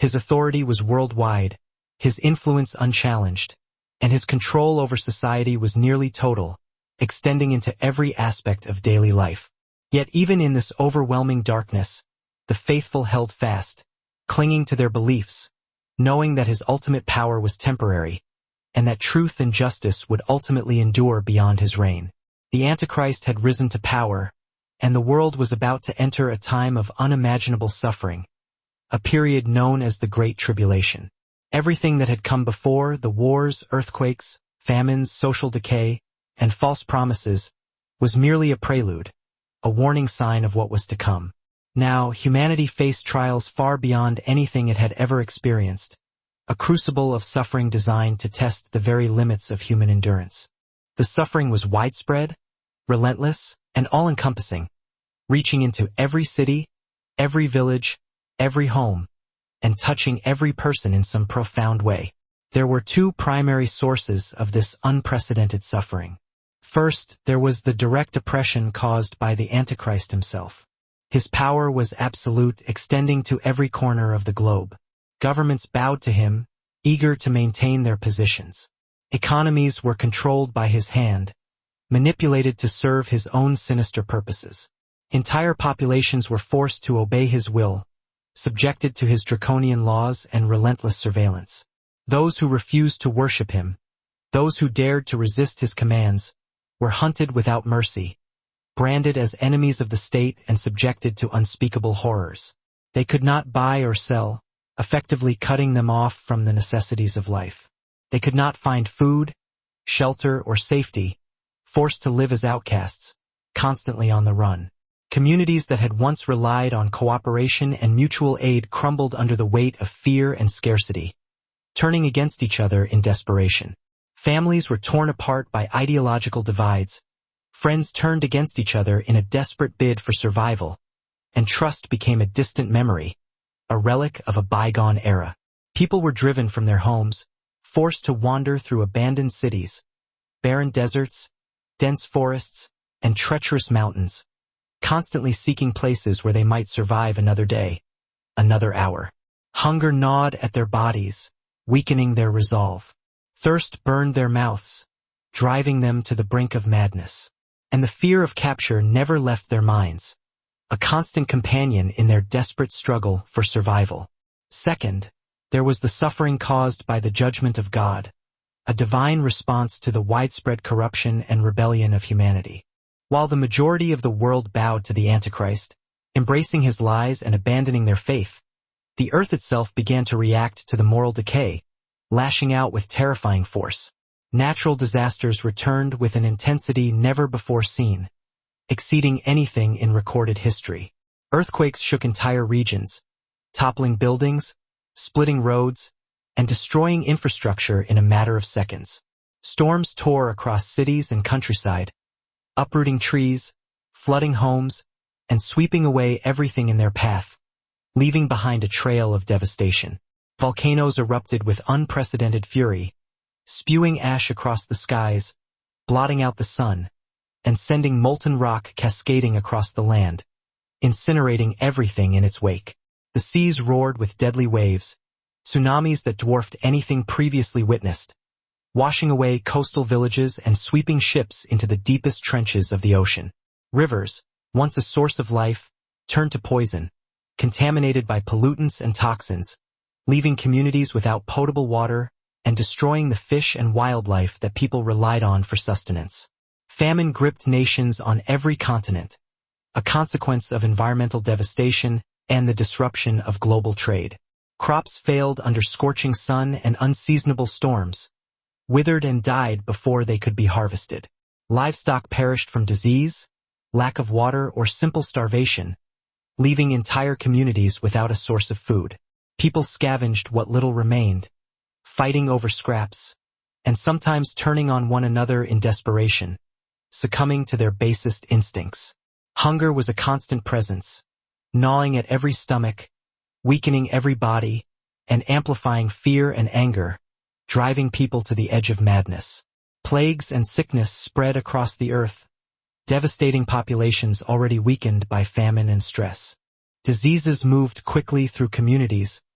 His authority was worldwide, his influence unchallenged, and his control over society was nearly total, extending into every aspect of daily life. Yet even in this overwhelming darkness, the faithful held fast, clinging to their beliefs, knowing that his ultimate power was temporary, and that truth and justice would ultimately endure beyond his reign. The Antichrist had risen to power, and the world was about to enter a time of unimaginable suffering, a period known as the Great Tribulation. Everything that had come before, the wars, earthquakes, famines, social decay, and false promises, was merely a prelude, a warning sign of what was to come. Now, humanity faced trials far beyond anything it had ever experienced, a crucible of suffering designed to test the very limits of human endurance. The suffering was widespread, relentless, and all-encompassing, reaching into every city, every village, every home, and touching every person in some profound way. There were two primary sources of this unprecedented suffering. First, there was the direct oppression caused by the Antichrist himself. His power was absolute, extending to every corner of the globe. Governments bowed to him, eager to maintain their positions. Economies were controlled by his hand, manipulated to serve his own sinister purposes. Entire populations were forced to obey his will, subjected to his draconian laws and relentless surveillance. Those who refused to worship him, those who dared to resist his commands, were hunted without mercy, branded as enemies of the state and subjected to unspeakable horrors. They could not buy or sell, effectively cutting them off from the necessities of life. They could not find food, shelter, or safety, forced to live as outcasts, constantly on the run. Communities that had once relied on cooperation and mutual aid crumbled under the weight of fear and scarcity, turning against each other in desperation. Families were torn apart by ideological divides, friends turned against each other in a desperate bid for survival, and trust became a distant memory, a relic of a bygone era. People were driven from their homes, forced to wander through abandoned cities, barren deserts, dense forests, and treacherous mountains, constantly seeking places where they might survive another day, another hour. Hunger gnawed at their bodies, weakening their resolve. Thirst burned their mouths, driving them to the brink of madness. And the fear of capture never left their minds, a constant companion in their desperate struggle for survival. Second, there was the suffering caused by the judgment of God, a divine response to the widespread corruption and rebellion of humanity. While the majority of the world bowed to the Antichrist, embracing his lies and abandoning their faith, the earth itself began to react to the moral decay, lashing out with terrifying force. Natural disasters returned with an intensity never before seen, exceeding anything in recorded history. Earthquakes shook entire regions, toppling buildings, splitting roads, and destroying infrastructure in a matter of seconds. Storms tore across cities and countryside, uprooting trees, flooding homes, and sweeping away everything in their path, leaving behind a trail of devastation. Volcanoes erupted with unprecedented fury, spewing ash across the skies, blotting out the sun, and sending molten rock cascading across the land, incinerating everything in its wake. The seas roared with deadly waves, tsunamis that dwarfed anything previously witnessed, washing away coastal villages and sweeping ships into the deepest trenches of the ocean. Rivers, once a source of life, turned to poison, contaminated by pollutants and toxins, leaving communities without potable water and destroying the fish and wildlife that people relied on for sustenance. Famine gripped nations on every continent, a consequence of environmental devastation and the disruption of global trade. Crops failed under scorching sun and unseasonable storms, withered and died before they could be harvested. Livestock perished from disease, lack of water, or simple starvation, leaving entire communities without a source of food. People scavenged what little remained, fighting over scraps, and sometimes turning on one another in desperation, succumbing to their basest instincts. Hunger was a constant presence, gnawing at every stomach, weakening every body, and amplifying fear and anger, driving people to the edge of madness. Plagues and sickness spread across the earth, devastating populations already weakened by famine and stress. Diseases moved quickly through communities,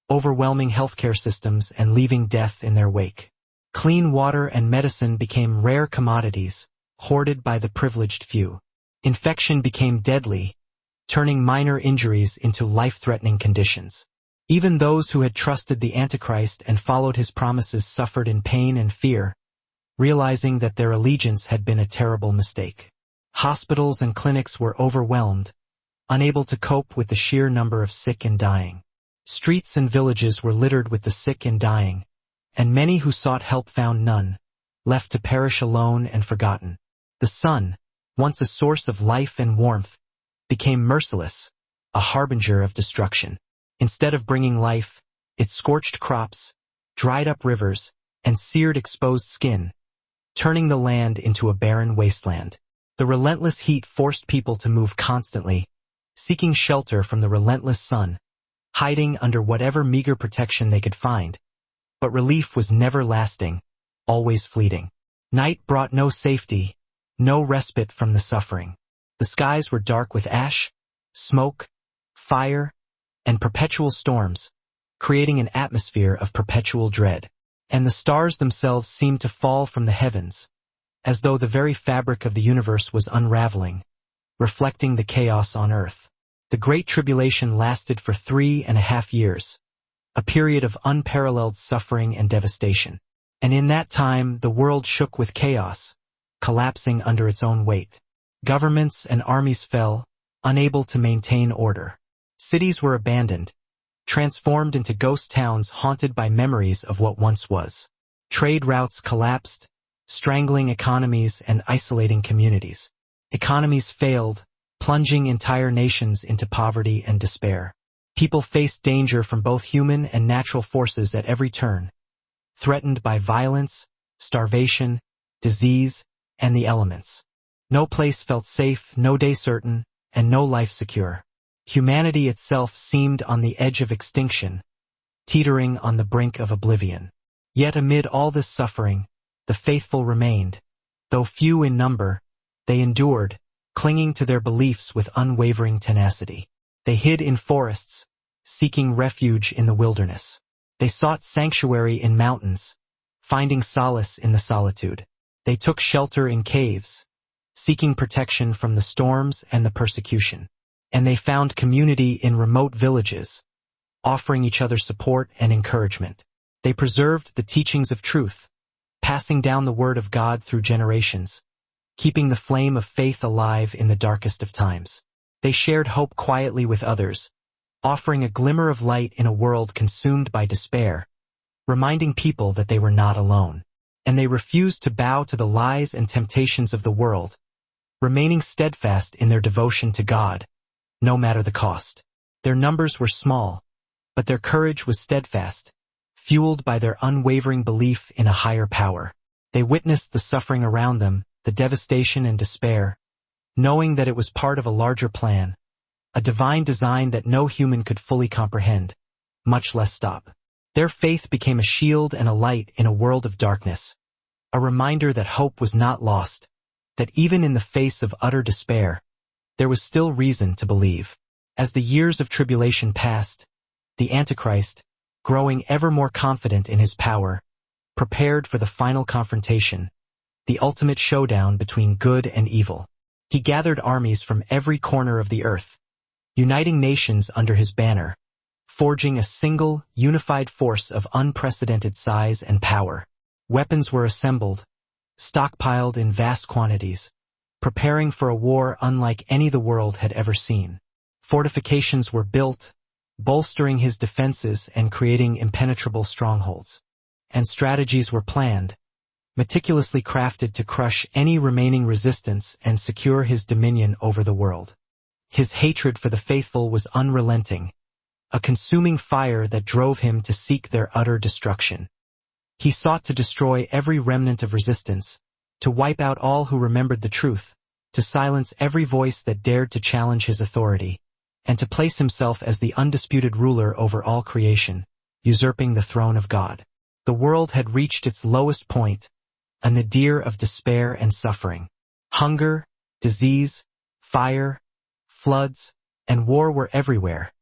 overwhelming healthcare systems and leaving death in their wake. Clean water and medicine became rare commodities, hoarded by the privileged few. Infection became deadly, turning minor injuries into life-threatening conditions. Even those who had trusted the Antichrist and followed his promises suffered in pain and fear, realizing that their allegiance had been a terrible mistake. Hospitals and clinics were overwhelmed, unable to cope with the sheer number of sick and dying. Streets and villages were littered with the sick and dying, and many who sought help found none, left to perish alone and forgotten. The sun, once a source of life and warmth, became merciless, a harbinger of destruction. Instead of bringing life, it scorched crops, dried up rivers, and seared exposed skin, turning the land into a barren wasteland. The relentless heat forced people to move constantly, seeking shelter from the relentless sun, hiding under whatever meager protection they could find. But relief was never lasting, always fleeting. Night brought no safety, no respite from the suffering. The skies were dark with ash, smoke, fire, and perpetual storms, creating an atmosphere of perpetual dread. And the stars themselves seemed to fall from the heavens, as though the very fabric of the universe was unraveling, reflecting the chaos on earth. The Great Tribulation lasted for 3.5 years, a period of unparalleled suffering and devastation. And in that time, the world shook with chaos, collapsing under its own weight. Governments and armies fell, unable to maintain order. Cities were abandoned, transformed into ghost towns haunted by memories of what once was. Trade routes collapsed, strangling economies and isolating communities. Economies failed, plunging entire nations into poverty and despair. People faced danger from both human and natural forces at every turn, threatened by violence, starvation, disease, and the elements. No place felt safe, no day certain, and no life secure. Humanity itself seemed on the edge of extinction, teetering on the brink of oblivion. Yet amid all this suffering, the faithful remained. Though few in number, they endured, clinging to their beliefs with unwavering tenacity. They hid in forests, seeking refuge in the wilderness. They sought sanctuary in mountains, finding solace in the solitude. They took shelter in caves, seeking protection from the storms and the persecution. And they found community in remote villages, offering each other support and encouragement. They preserved the teachings of truth, passing down the word of God through generations, keeping the flame of faith alive in the darkest of times. They shared hope quietly with others, offering a glimmer of light in a world consumed by despair, reminding people that they were not alone. And they refused to bow to the lies and temptations of the world, remaining steadfast in their devotion to God, no matter the cost. Their numbers were small, but their courage was steadfast, fueled by their unwavering belief in a higher power. They witnessed the suffering around them, the devastation and despair, knowing that it was part of a larger plan, a divine design that no human could fully comprehend, much less stop. Their faith became a shield and a light in a world of darkness, a reminder that hope was not lost, that even in the face of utter despair, there was still reason to believe. As the years of tribulation passed, the Antichrist, growing ever more confident in his power, prepared for the final confrontation, the ultimate showdown between good and evil. He gathered armies from every corner of the earth, uniting nations under his banner, forging a single, unified force of unprecedented size and power. Weapons were assembled, stockpiled in vast quantities, preparing for a war unlike any the world had ever seen. Fortifications were built, bolstering his defenses and creating impenetrable strongholds. And strategies were planned, meticulously crafted to crush any remaining resistance and secure his dominion over the world. His hatred for the faithful was unrelenting, a consuming fire that drove him to seek their utter destruction. He sought to destroy every remnant of resistance, to wipe out all who remembered the truth, to silence every voice that dared to challenge his authority, and to place himself as the undisputed ruler over all creation, usurping the throne of God. The world had reached its lowest point, a nadir of despair and suffering. Hunger, disease, fire, floods, and war were everywhere,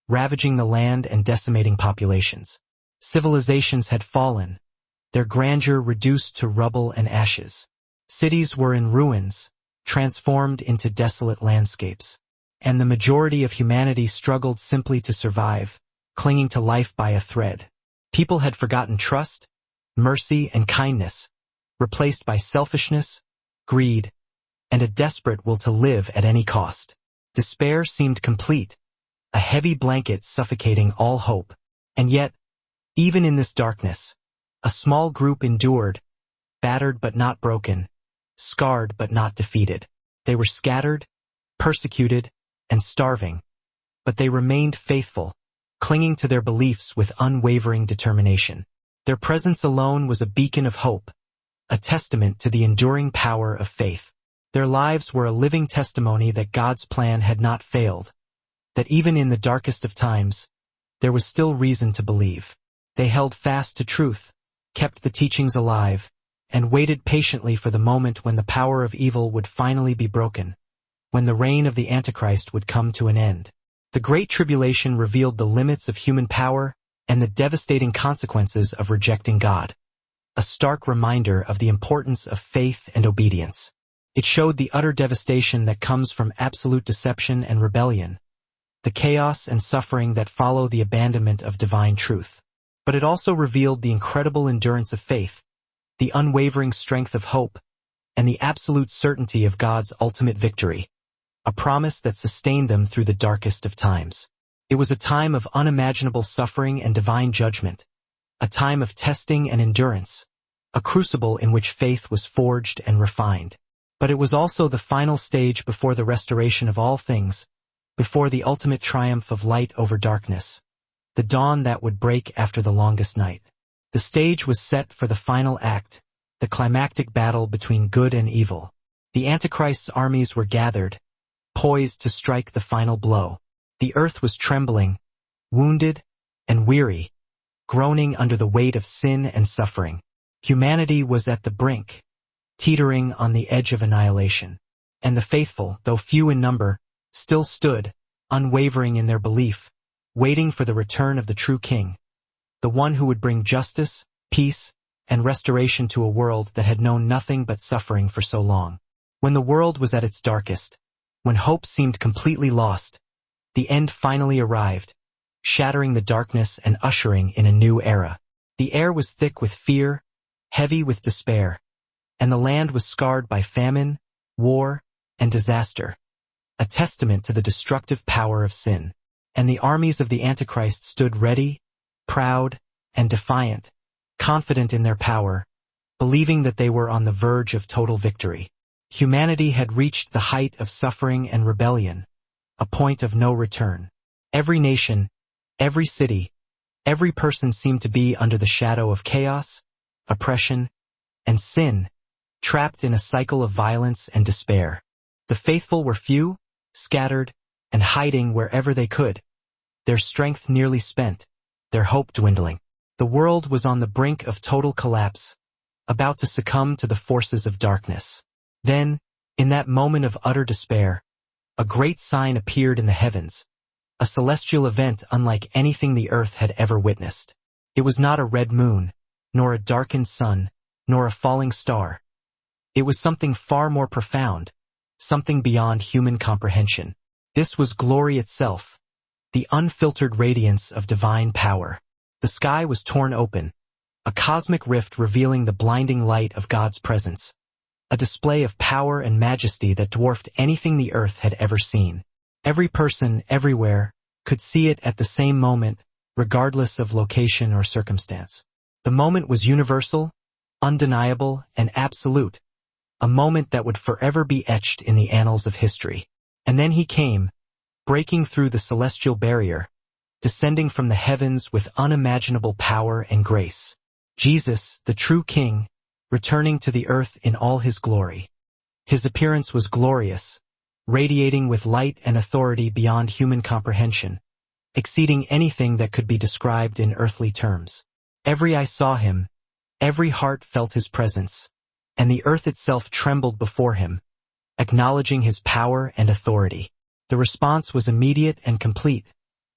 ravaging the land and decimating populations. Civilizations had fallen, their grandeur reduced to rubble and ashes. Cities were in ruins, transformed into desolate landscapes. And the majority of humanity struggled simply to survive, clinging to life by a thread. People had forgotten trust, mercy, and kindness, replaced by selfishness, greed, and a desperate will to live at any cost. Despair seemed complete, a heavy blanket suffocating all hope. And yet, even in this darkness, a small group endured, battered but not broken, scarred but not defeated. They were scattered, persecuted, and starving, but they remained faithful, clinging to their beliefs with unwavering determination. Their presence alone was a beacon of hope, a testament to the enduring power of faith. Their lives were a living testimony that God's plan had not failed, that even in the darkest of times, there was still reason to believe. They held fast to truth, kept the teachings alive, and waited patiently for the moment when the power of evil would finally be broken, when the reign of the Antichrist would come to an end. The Great Tribulation revealed the limits of human power and the devastating consequences of rejecting God, a stark reminder of the importance of faith and obedience. It showed the utter devastation that comes from absolute deception and rebellion, the chaos and suffering that follow the abandonment of divine truth. But it also revealed the incredible endurance of faith, the unwavering strength of hope, and the absolute certainty of God's ultimate victory, a promise that sustained them through the darkest of times. It was a time of unimaginable suffering and divine judgment, a time of testing and endurance, a crucible in which faith was forged and refined. But it was also the final stage before the restoration of all things, before the ultimate triumph of light over darkness, the dawn that would break after the longest night. The stage was set for the final act, the climactic battle between good and evil. The Antichrist's armies were gathered, poised to strike the final blow. The earth was trembling, wounded, and weary, groaning under the weight of sin and suffering. Humanity was at the brink, teetering on the edge of annihilation. And the faithful, though few in number, still stood, unwavering in their belief, waiting for the return of the true King, the one who would bring justice, peace, and restoration to a world that had known nothing but suffering for so long. When the world was at its darkest, when hope seemed completely lost, the end finally arrived, shattering the darkness and ushering in a new era. The air was thick with fear, heavy with despair, and the land was scarred by famine, war, and disaster, a testament to the destructive power of sin. And the armies of the Antichrist stood ready, proud, and defiant, confident in their power, believing that they were on the verge of total victory. Humanity had reached the height of suffering and rebellion, a point of no return. Every nation, every city, every person seemed to be under the shadow of chaos, oppression, and sin, trapped in a cycle of violence and despair. The faithful were few, scattered, and hiding wherever they could, their strength nearly spent, their hope dwindling. The world was on the brink of total collapse, about to succumb to the forces of darkness. Then, in that moment of utter despair, a great sign appeared in the heavens, a celestial event unlike anything the earth had ever witnessed. It was not a red moon, nor a darkened sun, nor a falling star. It was something far more profound, something beyond human comprehension. This was glory itself, the unfiltered radiance of divine power. The sky was torn open, a cosmic rift revealing the blinding light of God's presence, a display of power and majesty that dwarfed anything the earth had ever seen. Every person, everywhere, could see it at the same moment, regardless of location or circumstance. The moment was universal, undeniable, and absolute, a moment that would forever be etched in the annals of history. And then he came, breaking through the celestial barrier, descending from the heavens with unimaginable power and grace. Jesus, the true King, returning to the earth in all his glory. His appearance was glorious, radiating with light and authority beyond human comprehension, exceeding anything that could be described in earthly terms. Every eye saw him, every heart felt his presence, and the earth itself trembled before him, acknowledging his power and authority. The response was immediate and complete.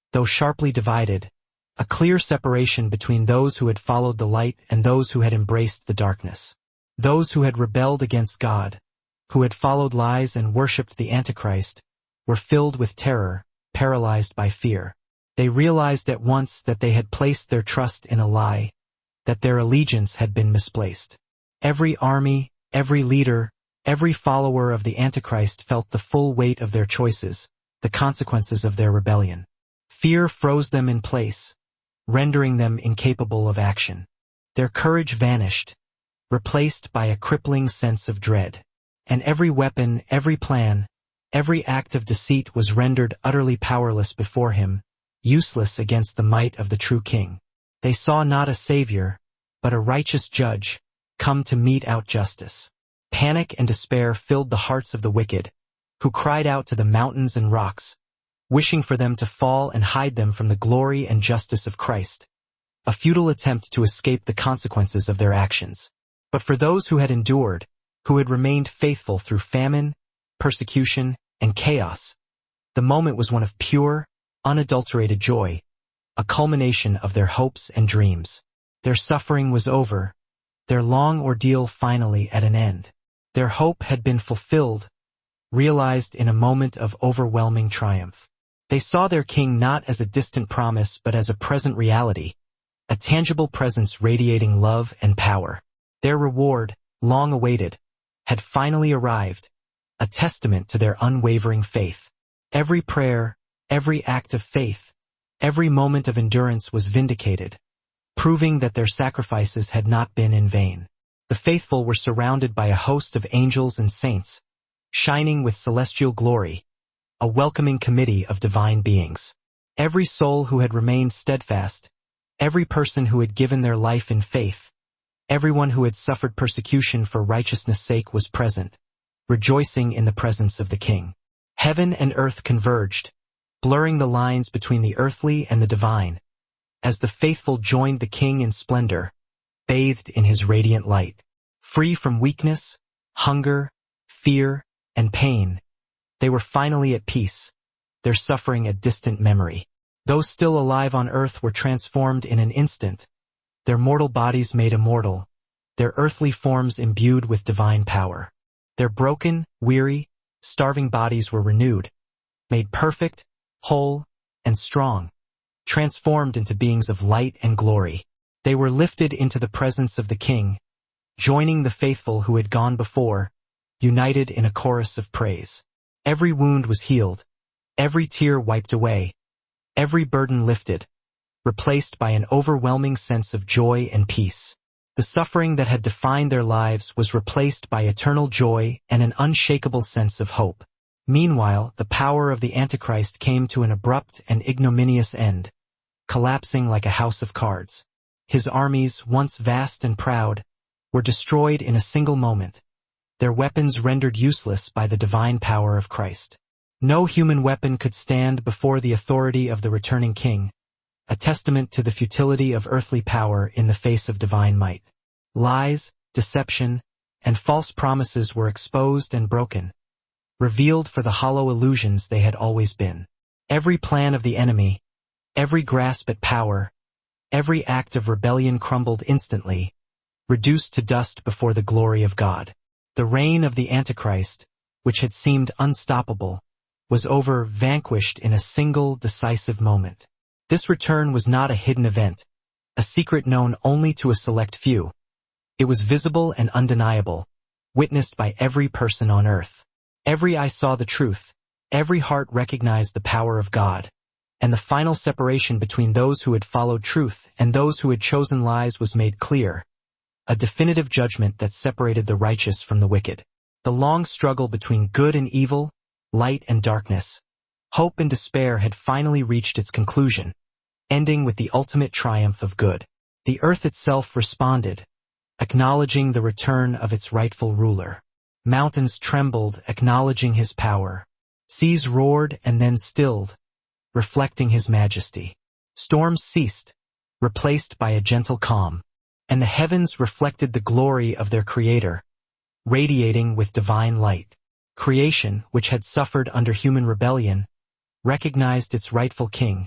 though sharply divided, a clear separation between those who had followed the light and those who had embraced the darkness. Those who had rebelled against God, who had followed lies and worshipped the Antichrist, were filled with terror, paralyzed by fear. They realized at once that they had placed their trust in a lie, that their allegiance had been misplaced. Every army, every leader, every follower of the Antichrist felt the full weight of their choices, the consequences of their rebellion. Fear froze them in place, rendering them incapable of action. Their courage vanished, replaced by a crippling sense of dread. And every weapon, every plan, every act of deceit was rendered utterly powerless before him, useless against the might of the true king. They saw not a savior, but a righteous judge, come to mete out justice. Panic and despair filled the hearts of the wicked, who cried out to the mountains and rocks, wishing for them to fall and hide them from the glory and justice of Christ, a futile attempt to escape the consequences of their actions. But for those who had endured, who had remained faithful through famine, persecution, and chaos, the moment was one of pure, unadulterated joy, a culmination of their hopes and dreams. Their suffering was over, their long ordeal finally at an end. Their hope had been fulfilled, realized in a moment of overwhelming triumph. They saw their king not as a distant promise but as a present reality, a tangible presence radiating love and power. Their reward, long awaited, had finally arrived, a testament to their unwavering faith. Every prayer, every act of faith, every moment of endurance was vindicated, proving that their sacrifices had not been in vain. The faithful were surrounded by a host of angels and saints, shining with celestial glory, a welcoming committee of divine beings. Every soul who had remained steadfast, every person who had given their life in faith, everyone who had suffered persecution for righteousness' sake was present, rejoicing in the presence of the King. Heaven and earth converged, blurring the lines between the earthly and the divine, as the faithful joined the King in splendor, bathed in his radiant light. Free from weakness, hunger, fear, and pain, they were finally at peace, their suffering a distant memory. Those still alive on earth were transformed in an instant, their mortal bodies made immortal, their earthly forms imbued with divine power. Their broken, weary, starving bodies were renewed, made perfect, whole, and strong, transformed into beings of light and glory. They were lifted into the presence of the King, joining the faithful who had gone before, united in a chorus of praise. Every wound was healed, every tear wiped away, every burden lifted, replaced by an overwhelming sense of joy and peace. The suffering that had defined their lives was replaced by eternal joy and an unshakable sense of hope. Meanwhile, the power of the Antichrist came to an abrupt and ignominious end, collapsing like a house of cards. His armies, once vast and proud, were destroyed in a single moment, their weapons rendered useless by the divine power of Christ. No human weapon could stand before the authority of the returning King, a testament to the futility of earthly power in the face of divine might. Lies, deception, and false promises were exposed and broken, revealed for the hollow illusions they had always been. Every plan of the enemy, every grasp at power, every act of rebellion crumbled instantly, reduced to dust before the glory of God. The reign of the Antichrist, which had seemed unstoppable, was over, vanquished in a single decisive moment. This return was not a hidden event, a secret known only to a select few. It was visible and undeniable, witnessed by every person on earth. Every eye saw the truth, every heart recognized the power of God, and the final separation between those who had followed truth and those who had chosen lies was made clear, a definitive judgment that separated the righteous from the wicked. The long struggle between good and evil, light and darkness, hope and despair had finally reached its conclusion, ending with the ultimate triumph of good. The earth itself responded, acknowledging the return of its rightful ruler. Mountains trembled, acknowledging his power. Seas roared and then stilled, reflecting his majesty. Storms ceased, replaced by a gentle calm, and the heavens reflected the glory of their Creator, radiating with divine light. Creation, which had suffered under human rebellion, recognized its rightful King,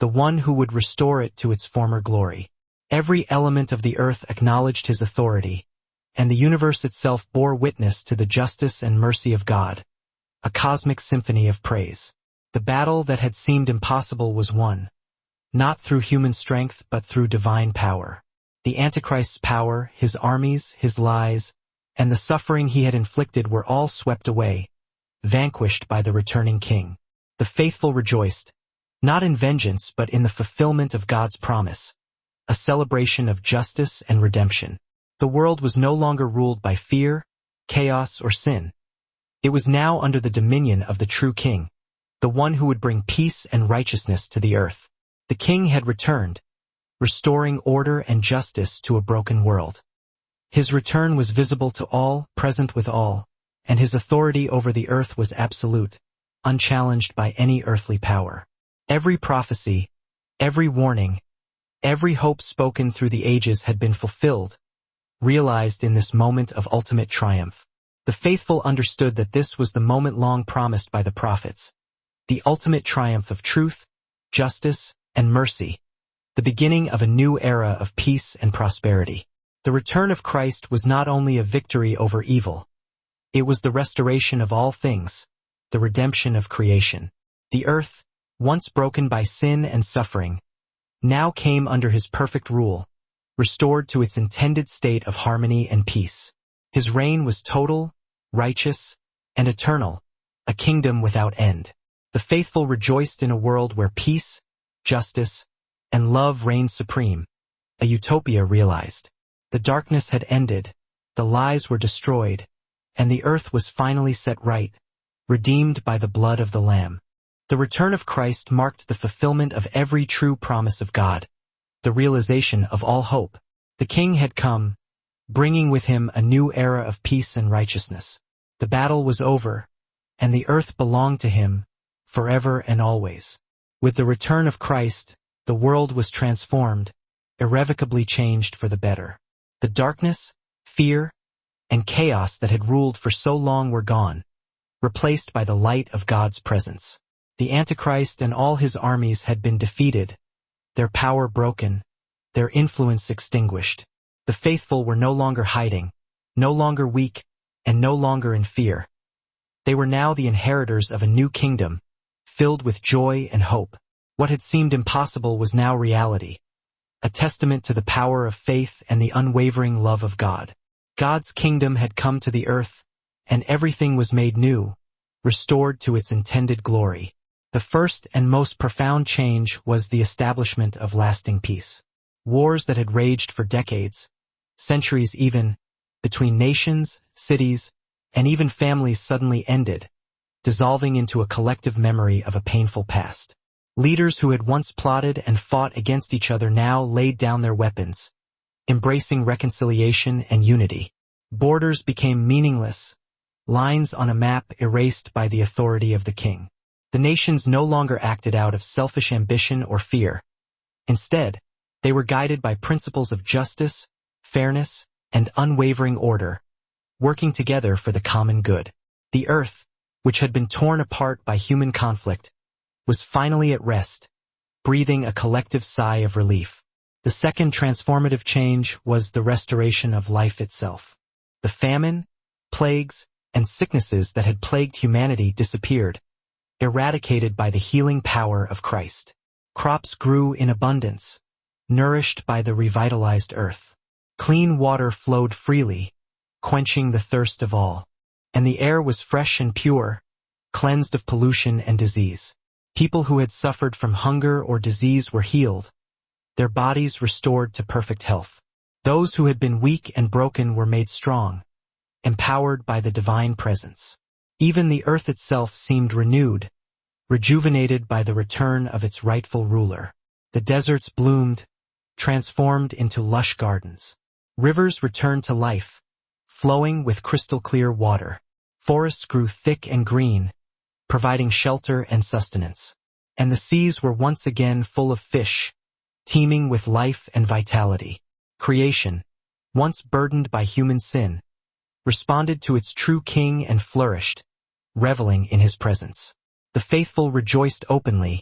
the one who would restore it to its former glory. Every element of the earth acknowledged his authority, and the universe itself bore witness to the justice and mercy of God, a cosmic symphony of praise. The battle that had seemed impossible was won, not through human strength but through divine power. The Antichrist's power, his armies, his lies, and the suffering he had inflicted were all swept away, vanquished by the returning king. The faithful rejoiced, not in vengeance but in the fulfillment of God's promise, a celebration of justice and redemption. The world was no longer ruled by fear, chaos, or sin. It was now under the dominion of the true king, the one who would bring peace and righteousness to the earth. The king had returned, restoring order and justice to a broken world. His return was visible to all, present with all, and his authority over the earth was absolute, unchallenged by any earthly power. Every prophecy, every warning, every hope spoken through the ages had been fulfilled, realized in this moment of ultimate triumph. The faithful understood that this was the moment long promised by the prophets, the ultimate triumph of truth, justice, and mercy, the beginning of a new era of peace and prosperity. The return of Christ was not only a victory over evil, it was the restoration of all things, the redemption of creation. The earth, once broken by sin and suffering, now came under his perfect rule, restored to its intended state of harmony and peace. His reign was total, righteous, and eternal, a kingdom without end. The faithful rejoiced in a world where peace, justice, and love reigned supreme, a utopia realized. The darkness had ended, the lies were destroyed, and the earth was finally set right, redeemed by the blood of the Lamb. The return of Christ marked the fulfillment of every true promise of God, the realization of all hope. The King had come, bringing with him a new era of peace and righteousness. The battle was over, and the earth belonged to him, forever and always. With the return of Christ, the world was transformed, irrevocably changed for the better. The darkness, fear, and chaos that had ruled for so long were gone, replaced by the light of God's presence. The Antichrist and all his armies had been defeated, their power broken, their influence extinguished. The faithful were no longer hiding, no longer weak, and no longer in fear. They were now the inheritors of a new kingdom, filled with joy and hope. What had seemed impossible was now reality, a testament to the power of faith and the unwavering love of God. God's kingdom had come to the earth, and everything was made new, restored to its intended glory. The first and most profound change was the establishment of lasting peace. Wars that had raged for decades, centuries even, between nations, cities, and even families suddenly ended, dissolving into a collective memory of a painful past. Leaders who had once plotted and fought against each other now laid down their weapons, embracing reconciliation and unity. Borders became meaningless, lines on a map erased by the authority of the king. The nations no longer acted out of selfish ambition or fear. Instead, they were guided by principles of justice, fairness, and unwavering order, working together for the common good. The earth, which had been torn apart by human conflict, was finally at rest, breathing a collective sigh of relief. The second transformative change was the restoration of life itself. The famine, plagues, and sicknesses that had plagued humanity disappeared, eradicated by the healing power of Christ. Crops grew in abundance, nourished by the revitalized earth. Clean water flowed freely, quenching the thirst of all. And the air was fresh and pure, cleansed of pollution and disease. People who had suffered from hunger or disease were healed, their bodies restored to perfect health. Those who had been weak and broken were made strong, empowered by the divine presence. Even the earth itself seemed renewed, rejuvenated by the return of its rightful ruler. The deserts bloomed, transformed into lush gardens. Rivers returned to life, flowing with crystal-clear water. Forests grew thick and green, providing shelter and sustenance. And the seas were once again full of fish, teeming with life and vitality. Creation, once burdened by human sin, responded to its true king and flourished, reveling in his presence. The faithful rejoiced openly,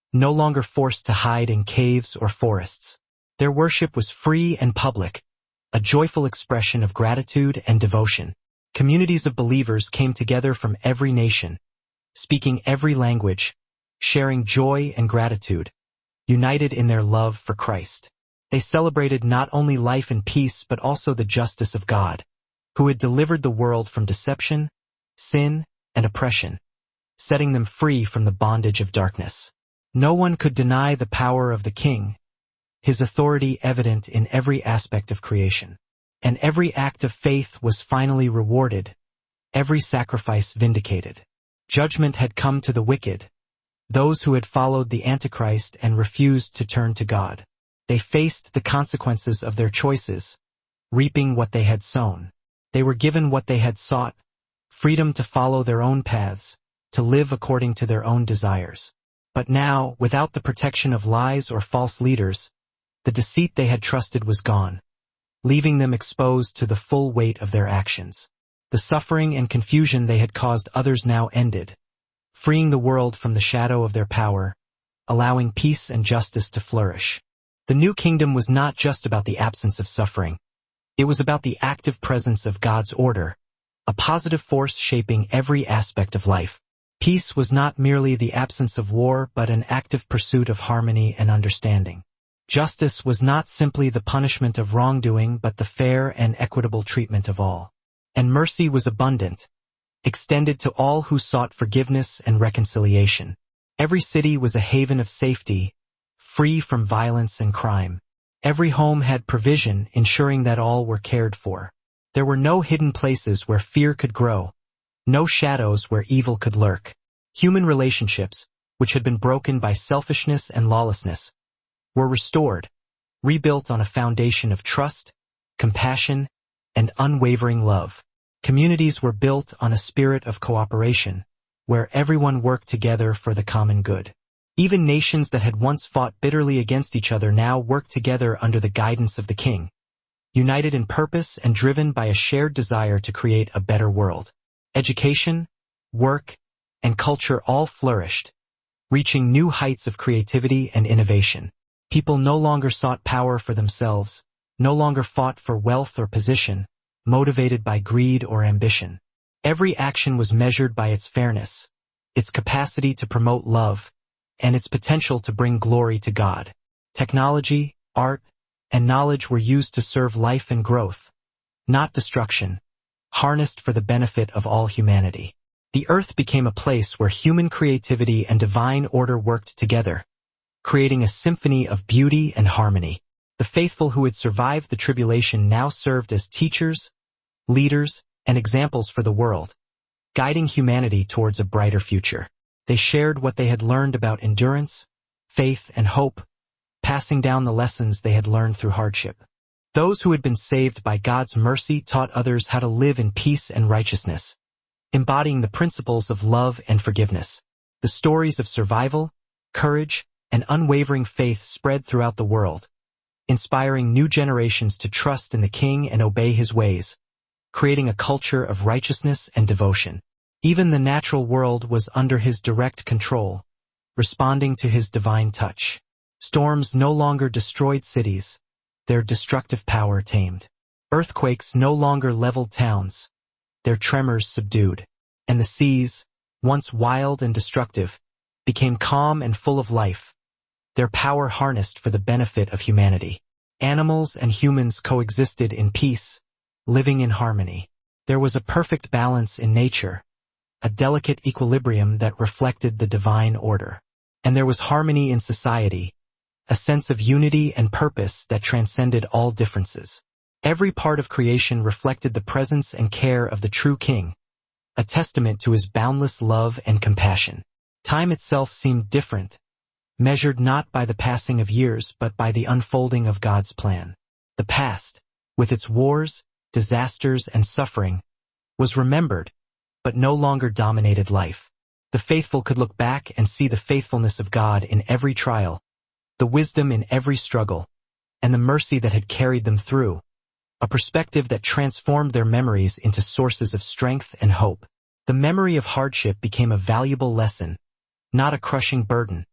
no longer forced to hide in caves or forests. Their worship was free and public, a joyful expression of gratitude and devotion. Communities of believers came together from every nation, speaking every language, sharing joy and gratitude, united in their love for Christ. They celebrated not only life and peace but also the justice of God, who had delivered the world from deception, sin, and oppression, setting them free from the bondage of darkness. No one could deny the power of the King, his authority evident in every aspect of creation. And every act of faith was finally rewarded, every sacrifice vindicated. Judgment had come to the wicked, those who had followed the Antichrist and refused to turn to God. They faced the consequences of their choices, reaping what they had sown. They were given what they had sought, freedom to follow their own paths, to live according to their own desires. But now, without the protection of lies or false leaders, the deceit they had trusted was gone, leaving them exposed to the full weight of their actions. The suffering and confusion they had caused others now ended, freeing the world from the shadow of their power, allowing peace and justice to flourish. The new kingdom was not just about the absence of suffering. It was about the active presence of God's order, a positive force shaping every aspect of life. Peace was not merely the absence of war but an active pursuit of harmony and understanding. Justice was not simply the punishment of wrongdoing but the fair and equitable treatment of all. And mercy was abundant, extended to all who sought forgiveness and reconciliation. Every city was a haven of safety, free from violence and crime. Every home had provision, ensuring that all were cared for. There were no hidden places where fear could grow, no shadows where evil could lurk. Human relationships, which had been broken by selfishness and lawlessness, were restored, rebuilt on a foundation of trust, compassion, and unwavering love. Communities were built on a spirit of cooperation, where everyone worked together for the common good. Even nations that had once fought bitterly against each other now worked together under the guidance of the King, united in purpose and driven by a shared desire to create a better world. Education, work, and culture all flourished, reaching new heights of creativity and innovation. People no longer sought power for themselves, no longer fought for wealth or position, motivated by greed or ambition. Every action was measured by its fairness, its capacity to promote love, and its potential to bring glory to God. Technology, art, and knowledge were used to serve life and growth, not destruction, harnessed for the benefit of all humanity. The earth became a place where human creativity and divine order worked together, creating a symphony of beauty and harmony. The faithful who had survived the tribulation now served as teachers, leaders, and examples for the world, guiding humanity towards a brighter future. They shared what they had learned about endurance, faith, and hope, passing down the lessons they had learned through hardship. Those who had been saved by God's mercy taught others how to live in peace and righteousness, embodying the principles of love and forgiveness. The stories of survival, courage, and unwavering faith spread throughout the world, inspiring new generations to trust in the King and obey his ways, creating a culture of righteousness and devotion. Even the natural world was under his direct control, responding to his divine touch. Storms no longer destroyed cities, their destructive power tamed. Earthquakes no longer leveled towns, their tremors subdued. And the seas, once wild and destructive, became calm and full of life, their power harnessed for the benefit of humanity. Animals and humans coexisted in peace, living in harmony. There was a perfect balance in nature, a delicate equilibrium that reflected the divine order. And there was harmony in society, a sense of unity and purpose that transcended all differences. Every part of creation reflected the presence and care of the true King, a testament to his boundless love and compassion. Time itself seemed different, measured not by the passing of years but by the unfolding of God's plan. The past, with its wars, disasters, and suffering, was remembered, but no longer dominated life. The faithful could look back and see the faithfulness of God in every trial, the wisdom in every struggle, and the mercy that had carried them through, a perspective that transformed their memories into sources of strength and hope. The memory of hardship became a valuable lesson, not a crushing burden,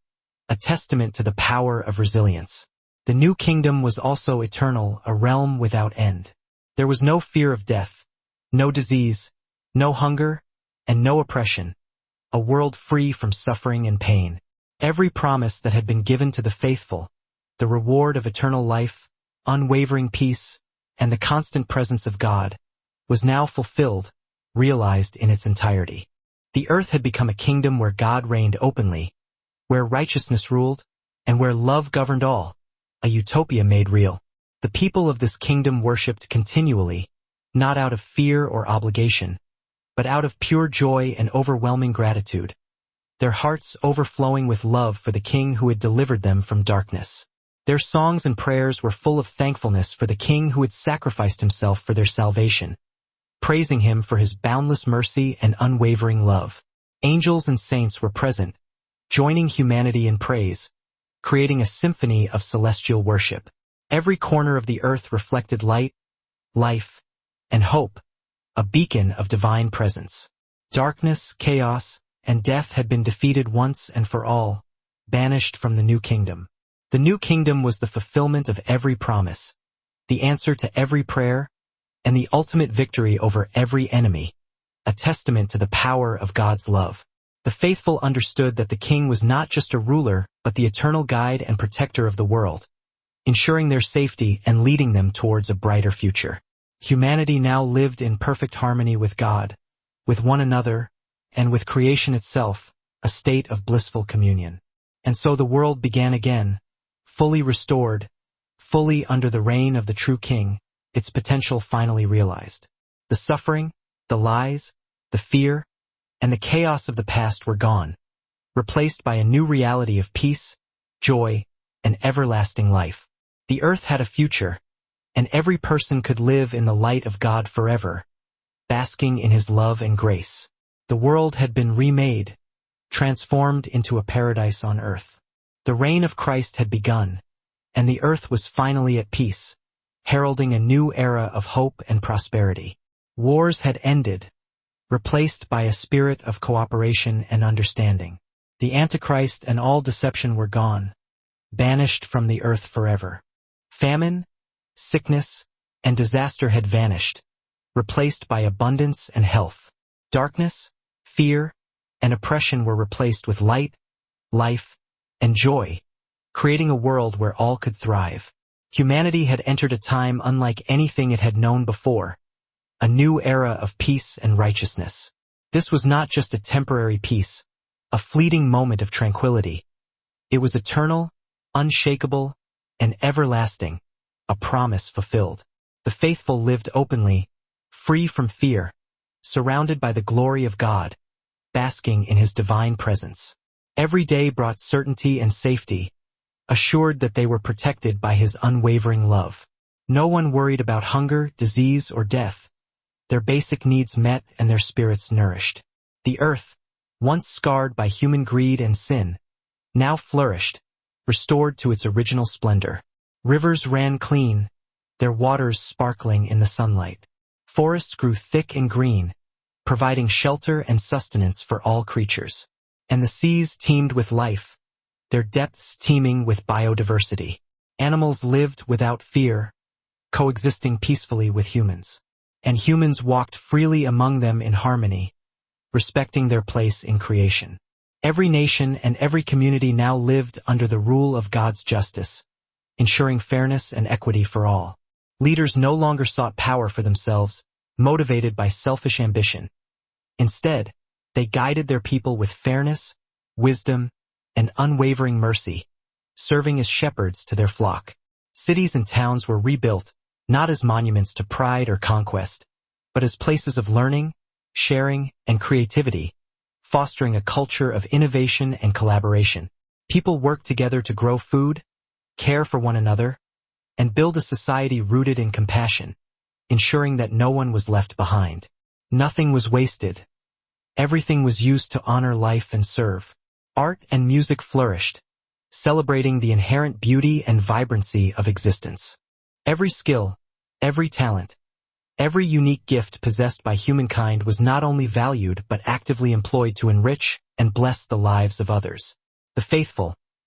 a testament to the power of resilience. The new kingdom was also eternal, a realm without end. There was no fear of death, no disease, no hunger, and no oppression, a world free from suffering and pain. Every promise that had been given to the faithful, the reward of eternal life, unwavering peace, and the constant presence of God, was now fulfilled, realized in its entirety. The earth had become a kingdom where God reigned openly, where righteousness ruled, and where love governed all, a utopia made real. The people of this kingdom worshipped continually, not out of fear or obligation, but out of pure joy and overwhelming gratitude, their hearts overflowing with love for the King who had delivered them from darkness. Their songs and prayers were full of thankfulness for the King who had sacrificed himself for their salvation, praising him for his boundless mercy and unwavering love. Angels and saints were present, joining humanity in praise, creating a symphony of celestial worship. Every corner of the earth reflected light, life, and hope, a beacon of divine presence. Darkness, chaos, and death had been defeated once and for all, banished from the new kingdom. The new kingdom was the fulfillment of every promise, the answer to every prayer, and the ultimate victory over every enemy, a testament to the power of God's love. The faithful understood that the King was not just a ruler, but the eternal guide and protector of the world, ensuring their safety and leading them towards a brighter future. Humanity now lived in perfect harmony with God, with one another, and with creation itself, a state of blissful communion. And so the world began again, fully restored, fully under the reign of the true King, its potential finally realized. The suffering, the lies, the fear, and the chaos of the past were gone, replaced by a new reality of peace, joy, and everlasting life. The earth had a future, and every person could live in the light of God forever, basking in his love and grace. The world had been remade, transformed into a paradise on earth. The reign of Christ had begun, and the earth was finally at peace, heralding a new era of hope and prosperity. Wars had ended, replaced by a spirit of cooperation and understanding. The Antichrist and all deception were gone, banished from the earth forever. Famine, sickness, and disaster had vanished, replaced by abundance and health. Darkness, fear, and oppression were replaced with light, life, and joy, creating a world where all could thrive. Humanity had entered a time unlike anything it had known before, a new era of peace and righteousness. This was not just a temporary peace, a fleeting moment of tranquility. It was eternal, unshakable, and everlasting, a promise fulfilled. The faithful lived openly, free from fear, surrounded by the glory of God, basking in his divine presence. Every day brought certainty and safety, assured that they were protected by his unwavering love. No one worried about hunger, disease, or death. Their basic needs met and their spirits nourished. The earth, once scarred by human greed and sin, now flourished, restored to its original splendor. Rivers ran clean, their waters sparkling in the sunlight. Forests grew thick and green, providing shelter and sustenance for all creatures. And the seas teemed with life, their depths teeming with biodiversity. Animals lived without fear, coexisting peacefully with humans. And humans walked freely among them in harmony, respecting their place in creation. Every nation and every community now lived under the rule of God's justice, ensuring fairness and equity for all. Leaders no longer sought power for themselves, motivated by selfish ambition. Instead, they guided their people with fairness, wisdom, and unwavering mercy, serving as shepherds to their flock. Cities and towns were rebuilt, not as monuments to pride or conquest, but as places of learning, sharing, and creativity, fostering a culture of innovation and collaboration. People worked together to grow food, care for one another, and build a society rooted in compassion, ensuring that no one was left behind. Nothing was wasted. Everything was used to honor life and serve. Art and music flourished, celebrating the inherent beauty and vibrancy of existence. Every skill, every talent, every unique gift possessed by humankind was not only valued but actively employed to enrich and bless the lives of others. The faithful,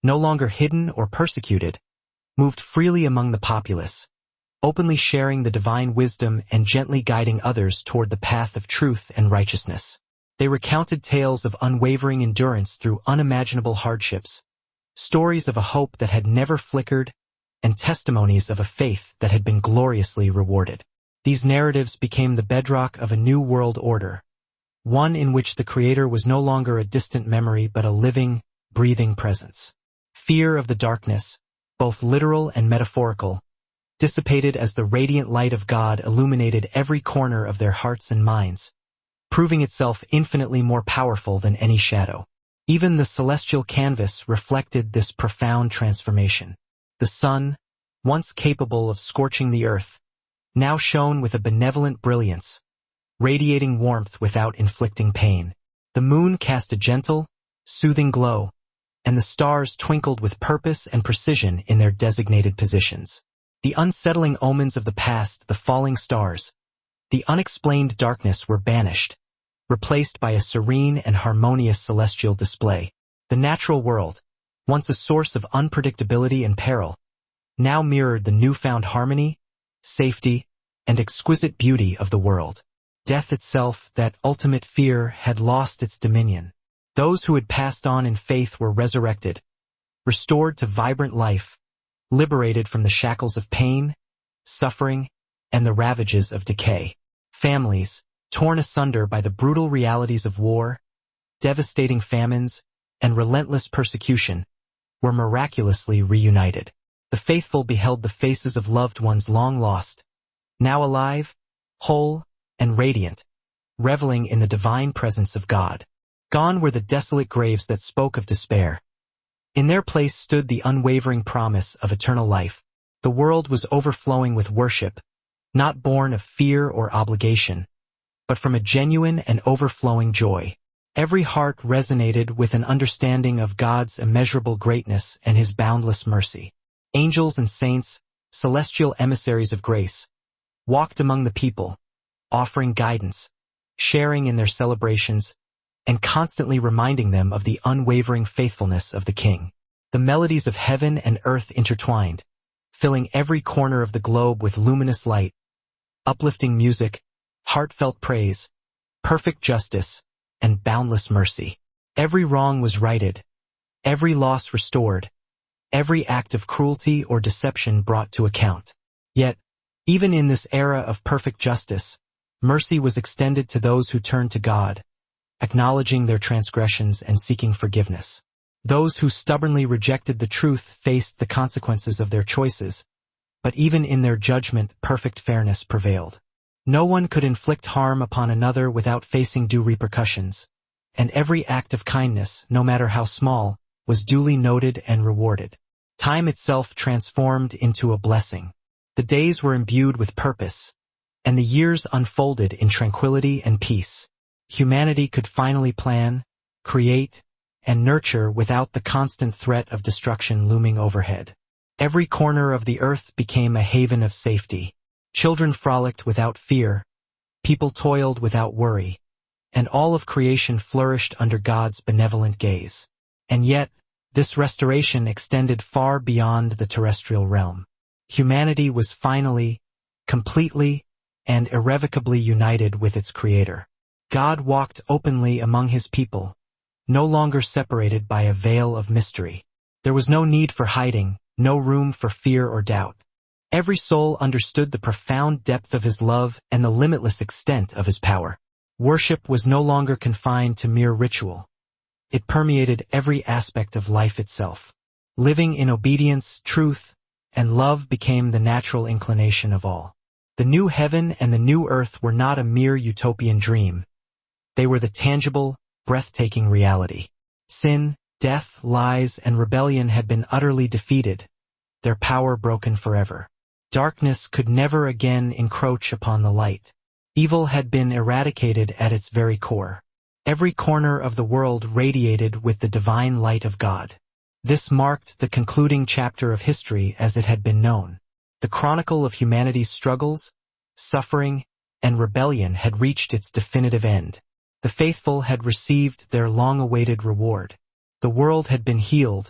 no longer hidden or persecuted, moved freely among the populace, openly sharing the divine wisdom and gently guiding others toward the path of truth and righteousness. They recounted tales of unwavering endurance through unimaginable hardships, stories of a hope that had never flickered, and testimonies of a faith that had been gloriously rewarded. These narratives became the bedrock of a new world order, one in which the Creator was no longer a distant memory but a living, breathing presence. Fear of the darkness, both literal and metaphorical, dissipated as the radiant light of God illuminated every corner of their hearts and minds, proving itself infinitely more powerful than any shadow. Even the celestial canvas reflected this profound transformation. The sun, once capable of scorching the earth, now shone with a benevolent brilliance, radiating warmth without inflicting pain. The moon cast a gentle, soothing glow, and the stars twinkled with purpose and precision in their designated positions. The unsettling omens of the past, the falling stars, the unexplained darkness were banished, replaced by a serene and harmonious celestial display. The natural world, once a source of unpredictability and peril, now mirrored the newfound harmony, safety, and exquisite beauty of the world. Death itself, that ultimate fear, had lost its dominion. Those who had passed on in faith were resurrected, restored to vibrant life, liberated from the shackles of pain, suffering, and the ravages of decay. Families, torn asunder by the brutal realities of war, devastating famines, and relentless persecution, were miraculously reunited. The faithful beheld the faces of loved ones long lost, now alive, whole, and radiant, reveling in the divine presence of God. Gone were the desolate graves that spoke of despair. In their place stood the unwavering promise of eternal life. The world was overflowing with worship, not born of fear or obligation, but from a genuine and overflowing joy. Every heart resonated with an understanding of God's immeasurable greatness and His boundless mercy. Angels and saints, celestial emissaries of grace, walked among the people, offering guidance, sharing in their celebrations, and constantly reminding them of the unwavering faithfulness of the King. The melodies of heaven and earth intertwined, filling every corner of the globe with luminous light, uplifting music, heartfelt praise, perfect justice, and boundless mercy. Every wrong was righted, every loss restored, every act of cruelty or deception brought to account. Yet, even in this era of perfect justice, mercy was extended to those who turned to God, acknowledging their transgressions and seeking forgiveness. Those who stubbornly rejected the truth faced the consequences of their choices, but even in their judgment, perfect fairness prevailed. No one could inflict harm upon another without facing due repercussions, and every act of kindness, no matter how small, was duly noted and rewarded. Time itself transformed into a blessing. The days were imbued with purpose, and the years unfolded in tranquility and peace. Humanity could finally plan, create, and nurture without the constant threat of destruction looming overhead. Every corner of the earth became a haven of safety. Children frolicked without fear, people toiled without worry, and all of creation flourished under God's benevolent gaze. And yet, this restoration extended far beyond the terrestrial realm. Humanity was finally, completely, and irrevocably united with its Creator. God walked openly among His people, no longer separated by a veil of mystery. There was no need for hiding, no room for fear or doubt. Every soul understood the profound depth of His love and the limitless extent of His power. Worship was no longer confined to mere ritual. It permeated every aspect of life itself. Living in obedience, truth, and love became the natural inclination of all. The new heaven and the new earth were not a mere utopian dream. They were the tangible, breathtaking reality. Sin, death, lies, and rebellion had been utterly defeated, their power broken forever. Darkness could never again encroach upon the light. Evil had been eradicated at its very core. Every corner of the world radiated with the divine light of God. This marked the concluding chapter of history as it had been known. The chronicle of humanity's struggles, suffering, and rebellion had reached its definitive end. The faithful had received their long-awaited reward. The world had been healed,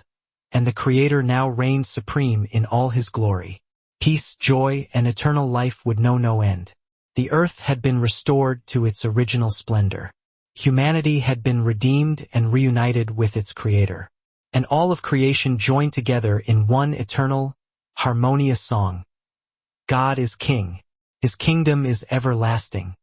and the Creator now reigned supreme in all his glory. Peace, joy, and eternal life would know no end. The earth had been restored to its original splendor. Humanity had been redeemed and reunited with its Creator. And all of creation joined together in one eternal, harmonious song. God is King. His kingdom is everlasting.